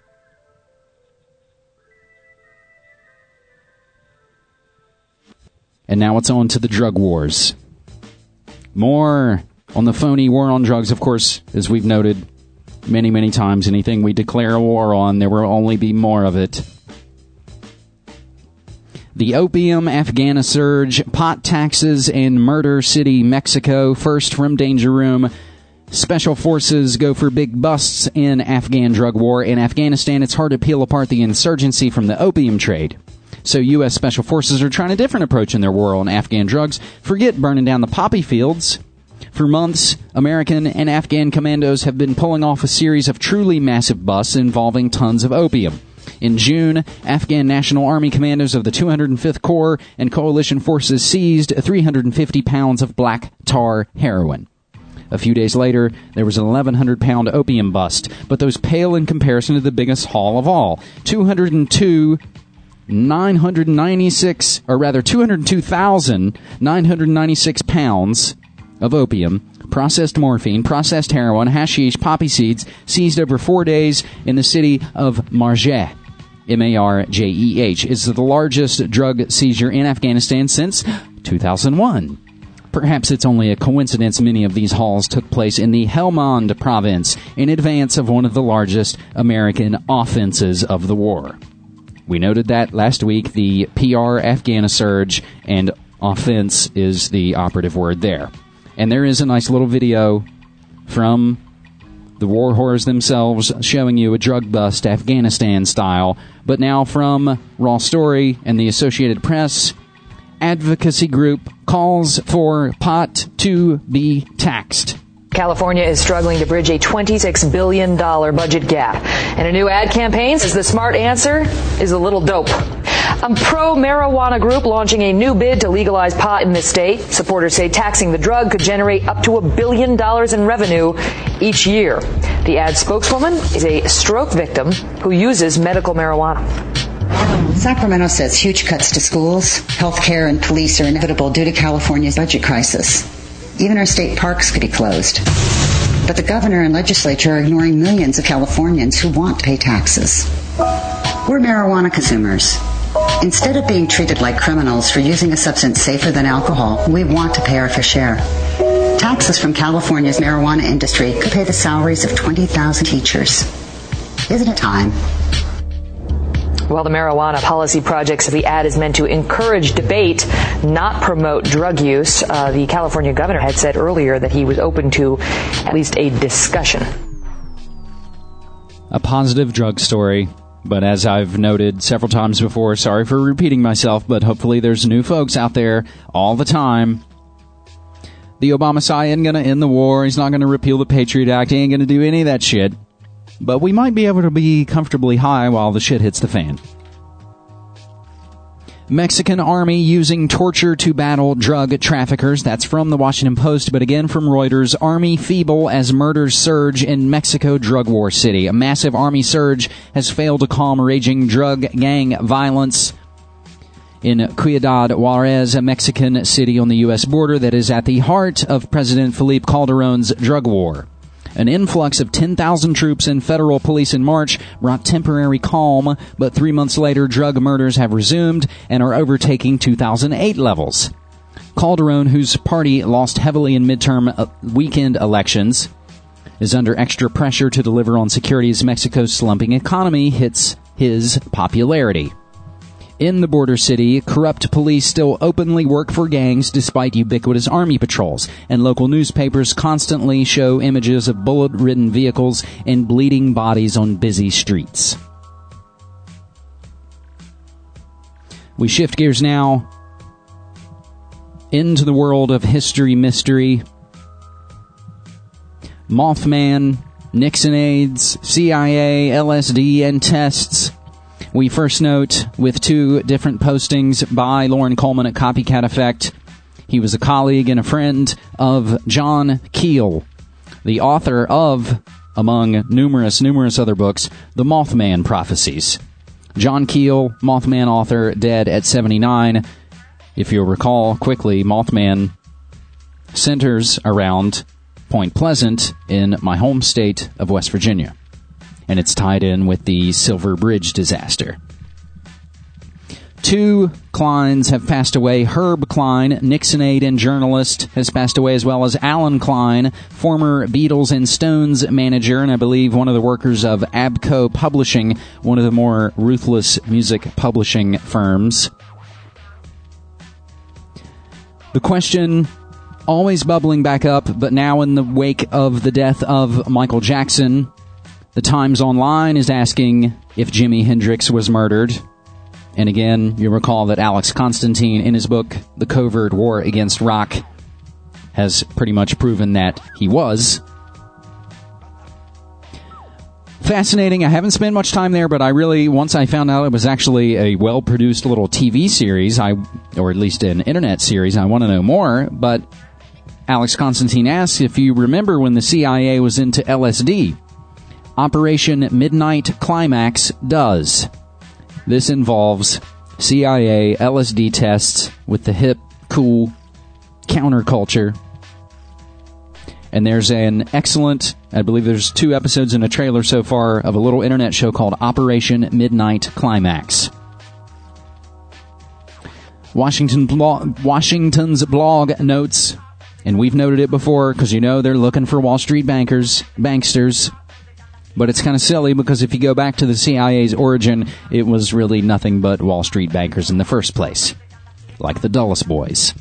And now it's on to the drug wars. More on the phony war on drugs. Of course, as we've noted many, many times, anything we declare a war on, there will only be more of it. The opium, Afghana surge, pot taxes, and Murder City, Mexico. First from Danger Room. Special forces go for big busts in Afghan drug war. In Afghanistan, it's hard to peel apart the insurgency from the opium trade. So U S Special Forces are trying a different approach in their war on Afghan drugs. Forget burning down the poppy fields. For months, American and Afghan commandos have been pulling off a series of truly massive busts involving tons of opium. In June, Afghan National Army commandos of the two hundred fifth Corps and coalition forces seized three hundred fifty pounds of black tar heroin. A few days later, there was an eleven hundred pound opium bust, but those pale in comparison to the biggest haul of all. two hundred two nine hundred ninety-six, or rather two hundred two thousand nine hundred ninety-six pounds of opium, processed morphine, processed heroin, hashish, poppy seeds, seized over four days in the city of Marjeh. M A R J E H is the largest drug seizure in Afghanistan since two thousand one. Perhaps it's only a coincidence many of these hauls took place in the Helmand province in advance of one of the largest American offenses of the war. We noted that last week. The P R Afghana surge, and offense is the operative word there. And there is a nice little video from the war whores themselves showing you a drug bust Afghanistan style. But now from Raw Story and the Associated Press, advocacy group calls for pot to be taxed. California is struggling to bridge a twenty-six billion dollars budget gap. And a new ad campaign says the smart answer is a little dope. A pro-marijuana group launching a new bid to legalize pot in the state. Supporters say taxing the drug could generate up to a billion dollars in revenue each year. The ad spokeswoman is a stroke victim who uses medical marijuana. Sacramento says huge cuts to schools, health care, and police are inevitable due to California's budget crisis. Even our state parks could be closed. But the governor and legislature are ignoring millions of Californians who want to pay taxes. We're marijuana consumers. Instead of being treated like criminals for using a substance safer than alcohol, we want to pay our fair share. Taxes from California's marijuana industry could pay the salaries of twenty thousand teachers. Isn't it time? Well, the marijuana policy project says the ad is meant to encourage debate, not promote drug use. Uh, the California governor had said earlier that he was open to at least a discussion. A positive drug story, but as I've noted several times before, sorry for repeating myself, but hopefully there's new folks out there all the time. The Obama side isn't going to end the war. He's not going to repeal the Patriot Act. He ain't going to do any of that shit. But we might be able to be comfortably high while the shit hits the fan. Mexican army using torture to battle drug traffickers. That's from the Washington Post, but again from Reuters. Army feeble as murders surge in Mexico drug war city. A massive army surge has failed to calm raging drug gang violence in Ciudad Juarez, a Mexican city on the U S border that is at the heart of President Felipe Calderon's drug war. An influx of ten thousand troops and federal police in March brought temporary calm, but three months later, drug murders have resumed and are overtaking two thousand eight levels. Calderon, whose party lost heavily in midterm weekend elections, is under extra pressure to deliver on security as Mexico's slumping economy hits his popularity. In the border city, corrupt police still openly work for gangs despite ubiquitous army patrols, and local newspapers constantly show images of bullet-ridden vehicles and bleeding bodies on busy streets. We shift gears now into the world of history mystery. Mothman, Nixonades, C I A, L S D, and tests. We first note with two different postings by Lauren Coleman at Copycat Effect. He was a colleague and a friend of John Keel, the author of, among numerous, numerous other books, The Mothman Prophecies. John Keel, Mothman author, dead at seventy-nine. If you'll recall quickly, Mothman centers around Point Pleasant in my home state of West Virginia. And it's tied in with the Silver Bridge disaster. Two Kleins have passed away. Herb Klein, Nixonade and journalist, has passed away, as well as Alan Klein, former Beatles and Stones manager, and I believe one of the workers of Abco Publishing, one of the more ruthless music publishing firms. The question always bubbling back up, but now in the wake of the death of Michael Jackson, the Times Online is asking if Jimi Hendrix was murdered. And again, you'll recall that Alex Constantine, in his book, The Covert War Against Rock, has pretty much proven that he was. Fascinating. I haven't spent much time there, but I really, once I found out it was actually a well-produced little T V series, I, or at least an internet series, I want to know more. But Alex Constantine asks if you remember when the C I A was into L S D. Operation Midnight Climax does. This involves C I A L S D tests with the hip, cool counterculture. And there's an excellent, I believe there's two episodes in a trailer so far, of a little internet show called Operation Midnight Climax. Washington blog, Washington's blog notes, and we've noted it before because you know they're looking for Wall Street bankers, banksters. But it's kind of silly because if you go back to the C I A's origin, it was really nothing but Wall Street bankers in the first place. Like the Dulles Boys.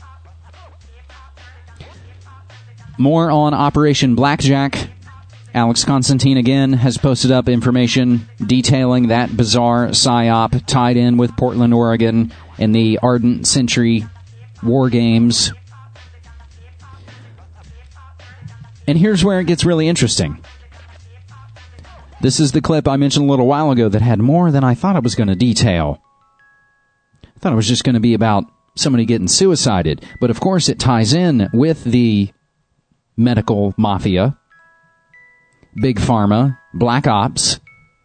More on Operation Blackjack. Alex Constantine again has posted up information detailing that bizarre psyop tied in with Portland, Oregon and the Ardent Century War Games. And here's where it gets really interesting. This is the clip I mentioned a little while ago that had more than I thought it was going to detail. I thought it was just going to be about somebody getting suicided. But of course it ties in with the medical mafia, Big Pharma, Black Ops.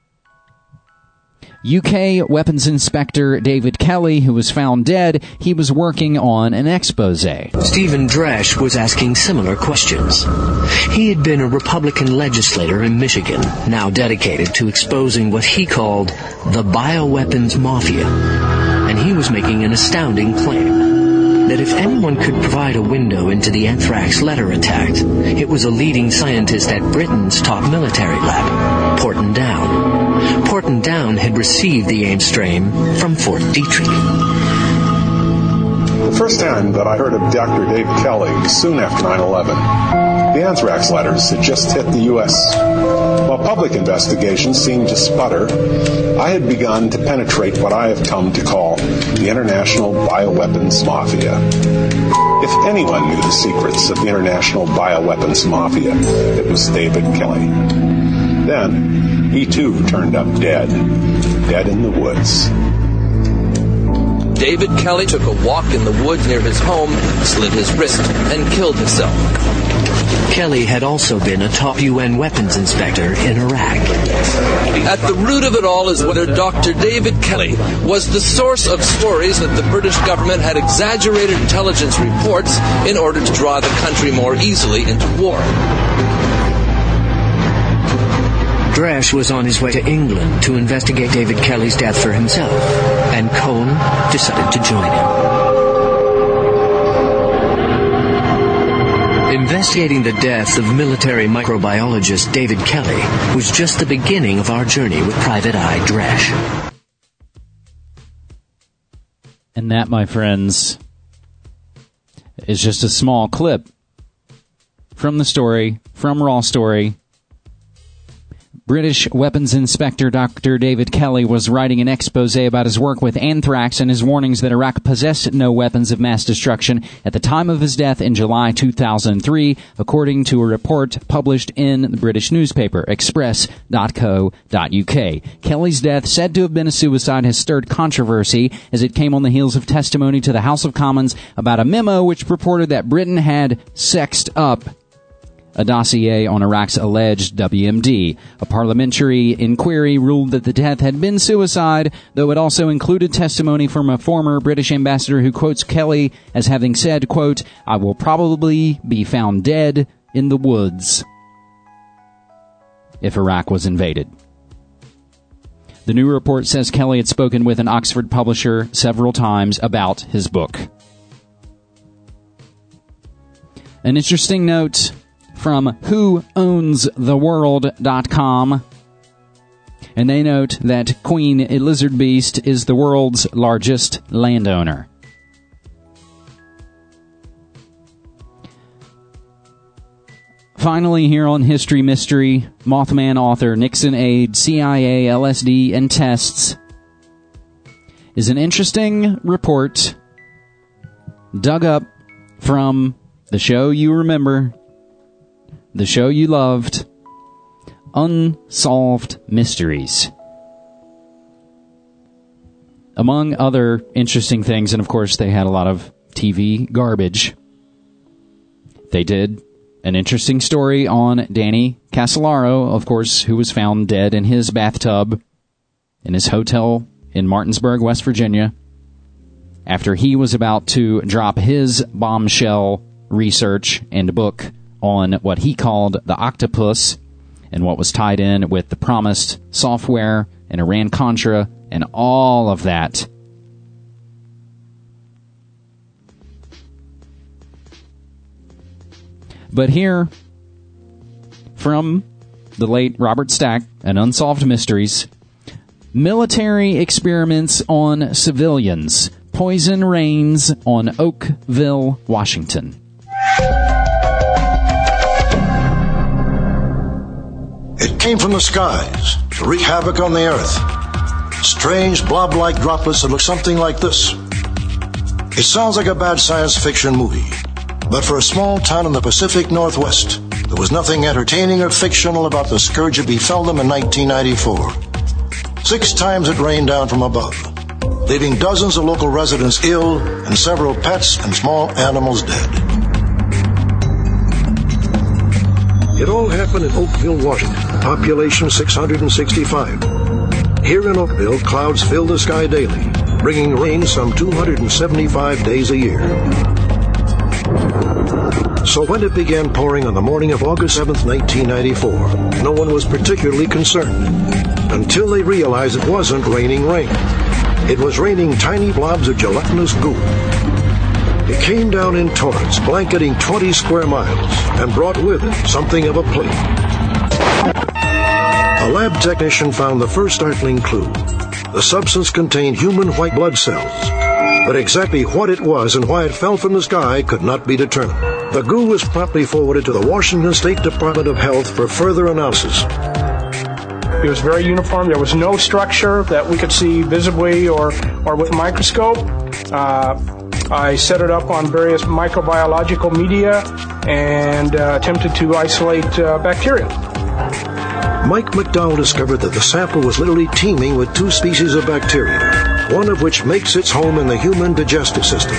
U K weapons inspector David Kelly, who was found dead, he was working on an expose. Stephen Dresch was asking similar questions. He had been a Republican legislator in Michigan, now dedicated to exposing what he called the bioweapons mafia. And he was making an astounding claim that if anyone could provide a window into the anthrax letter attack, it was a leading scientist at Britain's top military lab, Porton Down. Porton Down had received the AIM strain from Fort Detrick. The first time that I heard of Doctor David Kelly was soon after nine eleven. The anthrax letters had just hit the U S While public investigations seemed to sputter, I had begun to penetrate what I have come to call the international bioweapons mafia. If anyone knew the secrets of the international bioweapons mafia, it was David Kelly. Then, he too turned up dead, dead in the woods. David Kelly took a walk in the woods near his home, slit his wrist, and killed himself. Kelly had also been a top U N weapons inspector in Iraq. At the root of it all is whether Doctor David Kelly was the source of stories that the British government had exaggerated intelligence reports in order to draw the country more easily into war. Dresch was on his way to England to investigate David Kelly's death for himself, and Cohn decided to join him. Investigating the death of military microbiologist David Kelly was just the beginning of our journey with Private Eye Dresch. And that, my friends, is just a small clip from the story, from Raw Story. British weapons inspector Doctor David Kelly was writing an expose about his work with anthrax and his warnings that Iraq possessed no weapons of mass destruction at the time of his death in July two thousand three, according to a report published in the British newspaper express dot co dot uk. Kelly's death, said to have been a suicide, has stirred controversy as it came on the heels of testimony to the House of Commons about a memo which purported that Britain had sexed up a dossier on Iraq's alleged W M D. A parliamentary inquiry ruled that the death had been suicide, though it also included testimony from a former British ambassador who quotes Kelly as having said, quote, "I will probably be found dead in the woods if Iraq was invaded." The new report says Kelly had spoken with an Oxford publisher several times about his book. An interesting note from who owns the world dot com, and they note that Queen Elizabeth is the world's largest landowner. Finally, here on History Mystery, Mothman author Nixon aide, C I A, L S D, and tests is an interesting report dug up from the show you remember, the show you loved, Unsolved Mysteries. Among other interesting things, and of course they had a lot of T V garbage, they did an interesting story on Danny Casolaro, of course, who was found dead in his bathtub in his hotel in Martinsburg, West Virginia, after he was about to drop his bombshell research and book on what he called the octopus and what was tied in with the promised software and Iran-Contra and all of that. But here, from the late Robert Stack and Unsolved Mysteries, military experiments on civilians. Poison rains on Oakville, Washington. It came from the skies to wreak havoc on the earth. Strange blob-like droplets that look something like this. It sounds like a bad science fiction movie, but for a small town in the Pacific Northwest, There was nothing entertaining or fictional about the scourge that befell them in nineteen ninety-four. Six times it rained down from above, leaving dozens of local residents ill and several pets and small animals dead. It all happened in Oakville, Washington, population six hundred sixty-five. Here in Oakville, clouds fill the sky daily, bringing rain some two hundred seventy-five days a year. So when it began pouring on the morning of August seventh, nineteen ninety-four, no one was particularly concerned, until they realized it wasn't raining rain. It was raining tiny blobs of gelatinous goo. It came down in torrents, blanketing twenty square miles, and brought with it something of a plague. A lab technician found the first startling clue. The substance contained human white blood cells, but exactly what it was and why it fell from the sky could not be determined. The goo was promptly forwarded to the Washington State Department of Health for further analysis. It was very uniform. There was no structure that we could see visibly or, or with a microscope. Uh, I set it up on various microbiological media and uh, attempted to isolate uh, bacteria. Mike McDowell discovered that the sample was literally teeming with two species of bacteria, one of which makes its home in the human digestive system.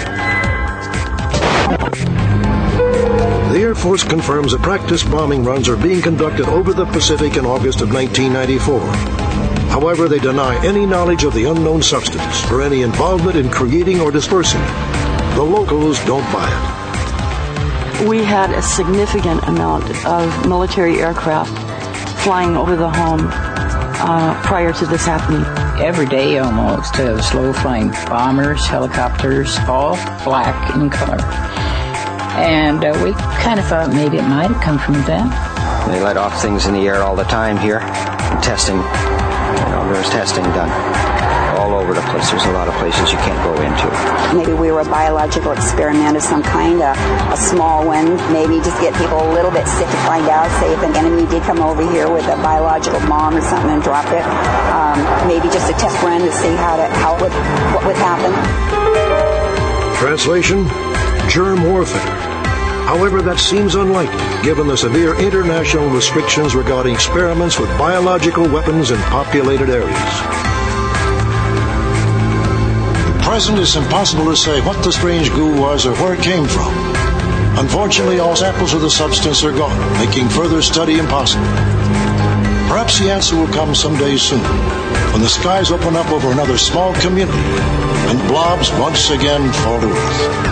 The Air Force confirms that practice bombing runs are being conducted over the Pacific in August of nineteen ninety-four. However, they deny any knowledge of the unknown substance or any involvement in creating or dispersing it. The locals don't buy it. We had a significant amount of military aircraft flying over the home uh, prior to this happening. Every day almost, uh, slow-flying bombers, helicopters, all black in color. And uh, we kind of thought maybe it might have come from them. They let off things in the air all the time here. And testing, you know, there's testing done all over the place. There's a lot of places you can't go into. Maybe we were a biological experiment of some kind, a, a small one. Maybe just get people a little bit sick to find out, say if an enemy did come over here with a biological bomb or something and drop it. Um, maybe just a test run to see how, to, how would, what would happen. Translation, germ warfare. However, that seems unlikely, given the severe international restrictions regarding experiments with biological weapons in populated areas. At present, it's impossible to say what the strange goo was or where it came from. Unfortunately, all samples of the substance are gone, making further study impossible. Perhaps the answer will come someday soon, when the skies open up over another small community and blobs once again fall to earth.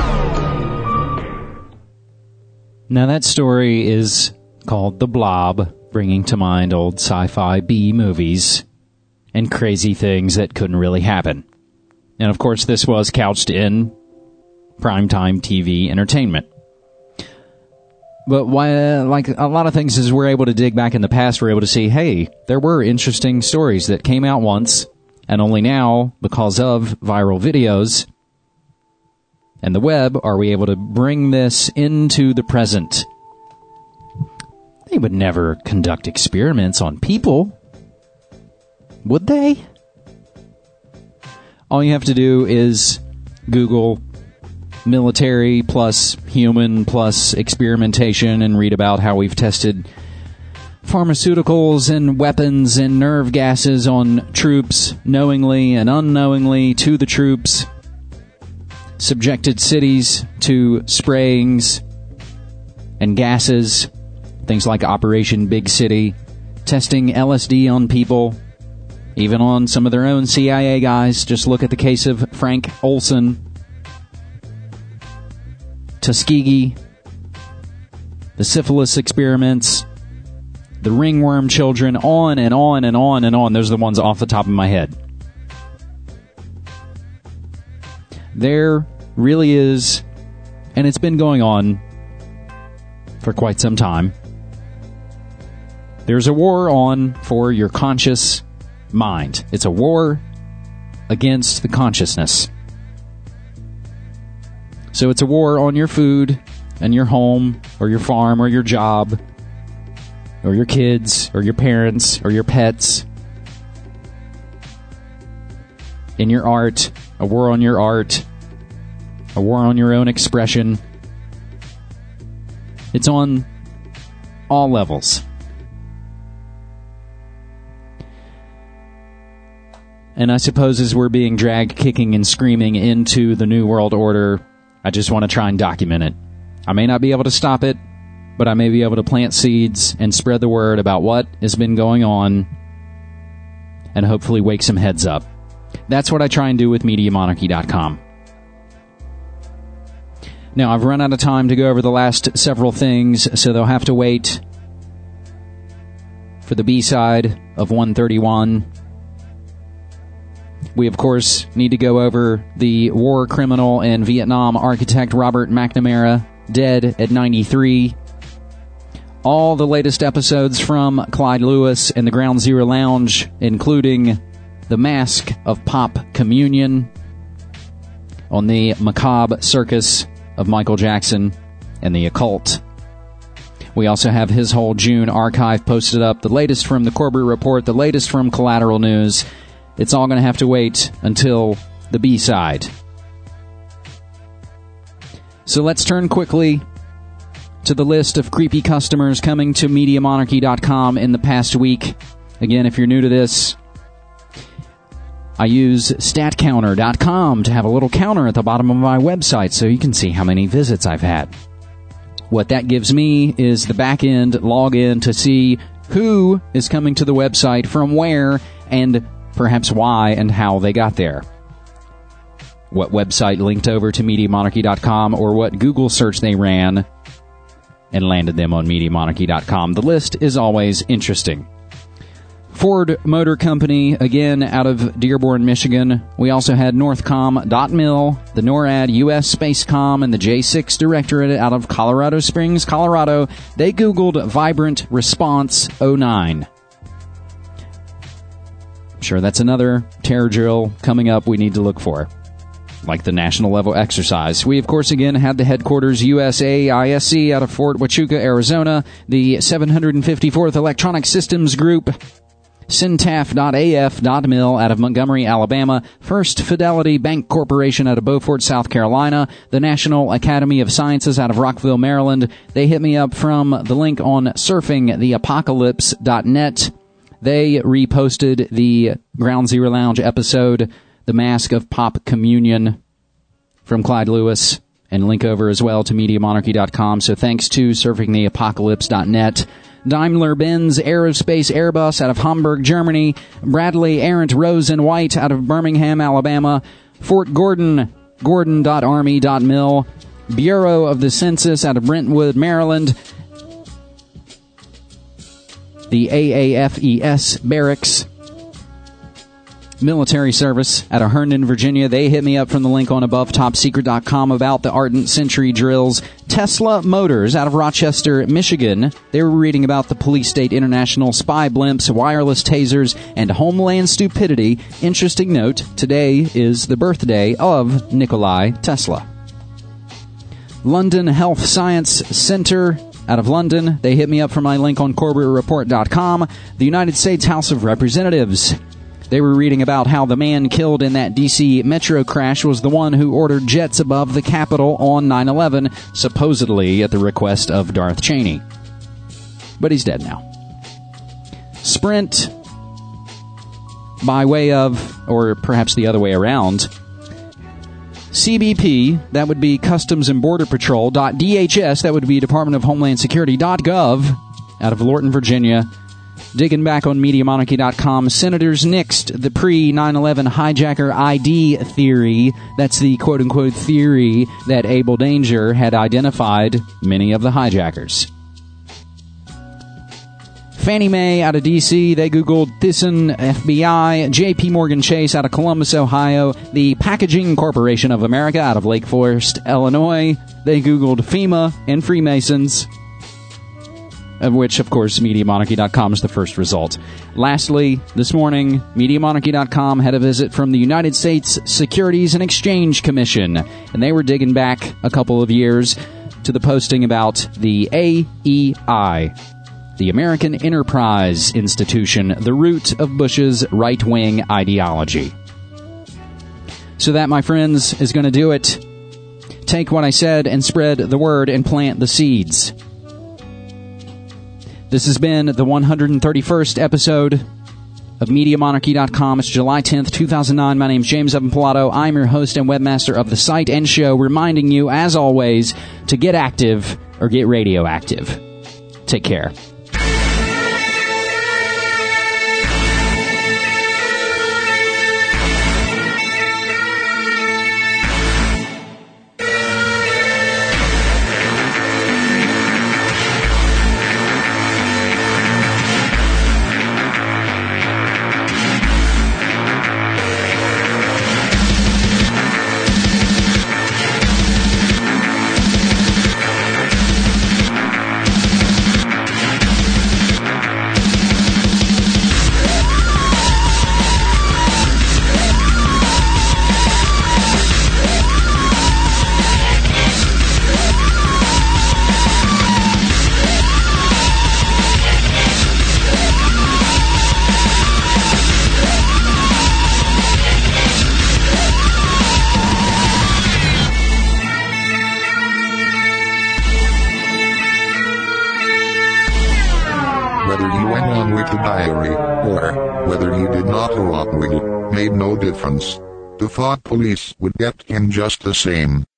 Now that story is called The Blob, bringing to mind old sci-fi B movies and crazy things that couldn't really happen. And of course this was couched in primetime T V entertainment. But why, like a lot of things, as we're able to dig back in the past, we're able to see, hey, there were interesting stories that came out once, and only now, because of viral videos and the web, are we able to bring this into the present. They would never conduct experiments on people, would they? All you have to do is Google military plus human plus experimentation and read about how we've tested pharmaceuticals and weapons and nerve gases on troops, knowingly and unknowingly to the troops, subjected cities to sprayings and gases, things like Operation Big City, testing L S D on people, even on some of their own C I A guys. Just look at the case of Frank Olson, Tuskegee, the syphilis experiments, the ringworm children, on and on and on and on. Those are the ones off the top of my head. There really is, and it's been going on for quite some time, there's a war on for your conscious mind. It's a war against the consciousness. So it's a war on your food and your home or your farm or your job or your kids or your parents or your pets. In your art, a war on your art, a war on your own expression. It's on all levels. And I suppose as we're being dragged kicking and screaming into the New World Order, I just want to try and document it. I may not be able to stop it, but I may be able to plant seeds and spread the word about what has been going on and hopefully wake some heads up. That's what I try and do with Media Monarchy dot com. Now, I've run out of time to go over the last several things, so they'll have to wait for the B-side of one thirty-one. We, of course, need to go over the war criminal and Vietnam architect Robert McNamara, dead at ninety-three. All the latest episodes from Clyde Lewis and the Ground Zero Lounge, including The Mask of Pop Communion, on the macabre circus of Michael Jackson and the occult. We also have his whole June archive posted up, the latest from the Corbett Report, the latest from Collateral News. It's all going to have to wait until the B-side. So let's turn quickly to the list of creepy customers coming to Media Monarchy dot com in the past week. Again, if you're new to this, I use Stat Counter dot com to have a little counter at the bottom of my website so you can see how many visits I've had. What that gives me is the back-end login to see who is coming to the website, from where, and perhaps why and how they got there. What website linked over to Media Monarchy dot com, or what Google search they ran and landed them on Media Monarchy dot com. The list is always interesting. Ford Motor Company, again, out of Dearborn, Michigan. We also had Northcom dot mil, the NORAD, U S Spacecom, and the J six Directorate out of Colorado Springs, Colorado. They Googled Vibrant Response oh nine. I'm sure that's another terror drill coming up we need to look for, like the national level exercise. We, of course, again had the headquarters U S A I S C out of Fort Huachuca, Arizona, the seven hundred fifty-fourth Electronic Systems Group, Syntaf dot A F dot mil out of Montgomery, Alabama, First Fidelity Bank Corporation out of Beaufort, South Carolina, the National Academy of Sciences out of Rockville, Maryland. They hit me up from the link on surfing the apocalypse dot net. They reposted the Ground Zero Lounge episode, The Mask of Pop Communion, from Clyde Lewis, and link over as well to Media Monarchy dot com. So thanks to surfing the apocalypse dot net. Daimler-Benz Aerospace Airbus out of Hamburg, Germany. Bradley Errant Rose and White out of Birmingham, Alabama. Fort Gordon, Gordon dot army dot mil. Bureau of the Census out of Brentwood, Maryland. The A A F E S Barracks Military Service out of Herndon, Virginia. They hit me up from the link on above top secret dot com about the Ardent Century drills. Tesla Motors out of Rochester, Michigan. They were reading about the Police State International spy blimps, wireless tasers, and homeland stupidity. Interesting note, today is the birthday of Nikola Tesla. London Health Science Center out of London. They hit me up from my link on Corbett Report dot com. The United States House of Representatives. They were reading about how the man killed in that D C metro crash was the one who ordered jets above the Capitol on nine eleven, supposedly at the request of Darth Cheney. But he's dead now. Sprint, by way of, or perhaps the other way around, C B P, that would be Customs and Border Patrol, .D H S, that would be Department of Homeland Security, .gov, out of Lorton, Virginia. Digging back on Media Monarchy dot com, Senators nixed the pre nine eleven hijacker I D theory. That's the quote-unquote theory that Abel Danger had identified many of the hijackers. Fannie Mae out of D C, they Googled Thyssen F B I. J P Morgan Chase out of Columbus, Ohio. The Packaging Corporation of America out of Lake Forest, Illinois. They Googled FEMA and Freemasons, of which, of course, Media Monarchy dot com is the first result. Lastly, this morning, Media Monarchy dot com had a visit from the United States Securities and Exchange Commission, and they were digging back a couple of years to the posting about the A E I, the American Enterprise Institution, the root of Bush's right-wing ideology. So that, my friends, is going to do it. Take what I said and spread the word and plant the seeds. This has been the one hundred thirty-first episode of Media Monarchy dot com. It's July tenth, two thousand nine. My name is James Evan Pilato. I'm your host and webmaster of the site and show, reminding you, as always, to get active or get radioactive. Take care. The thought police would get in just the same.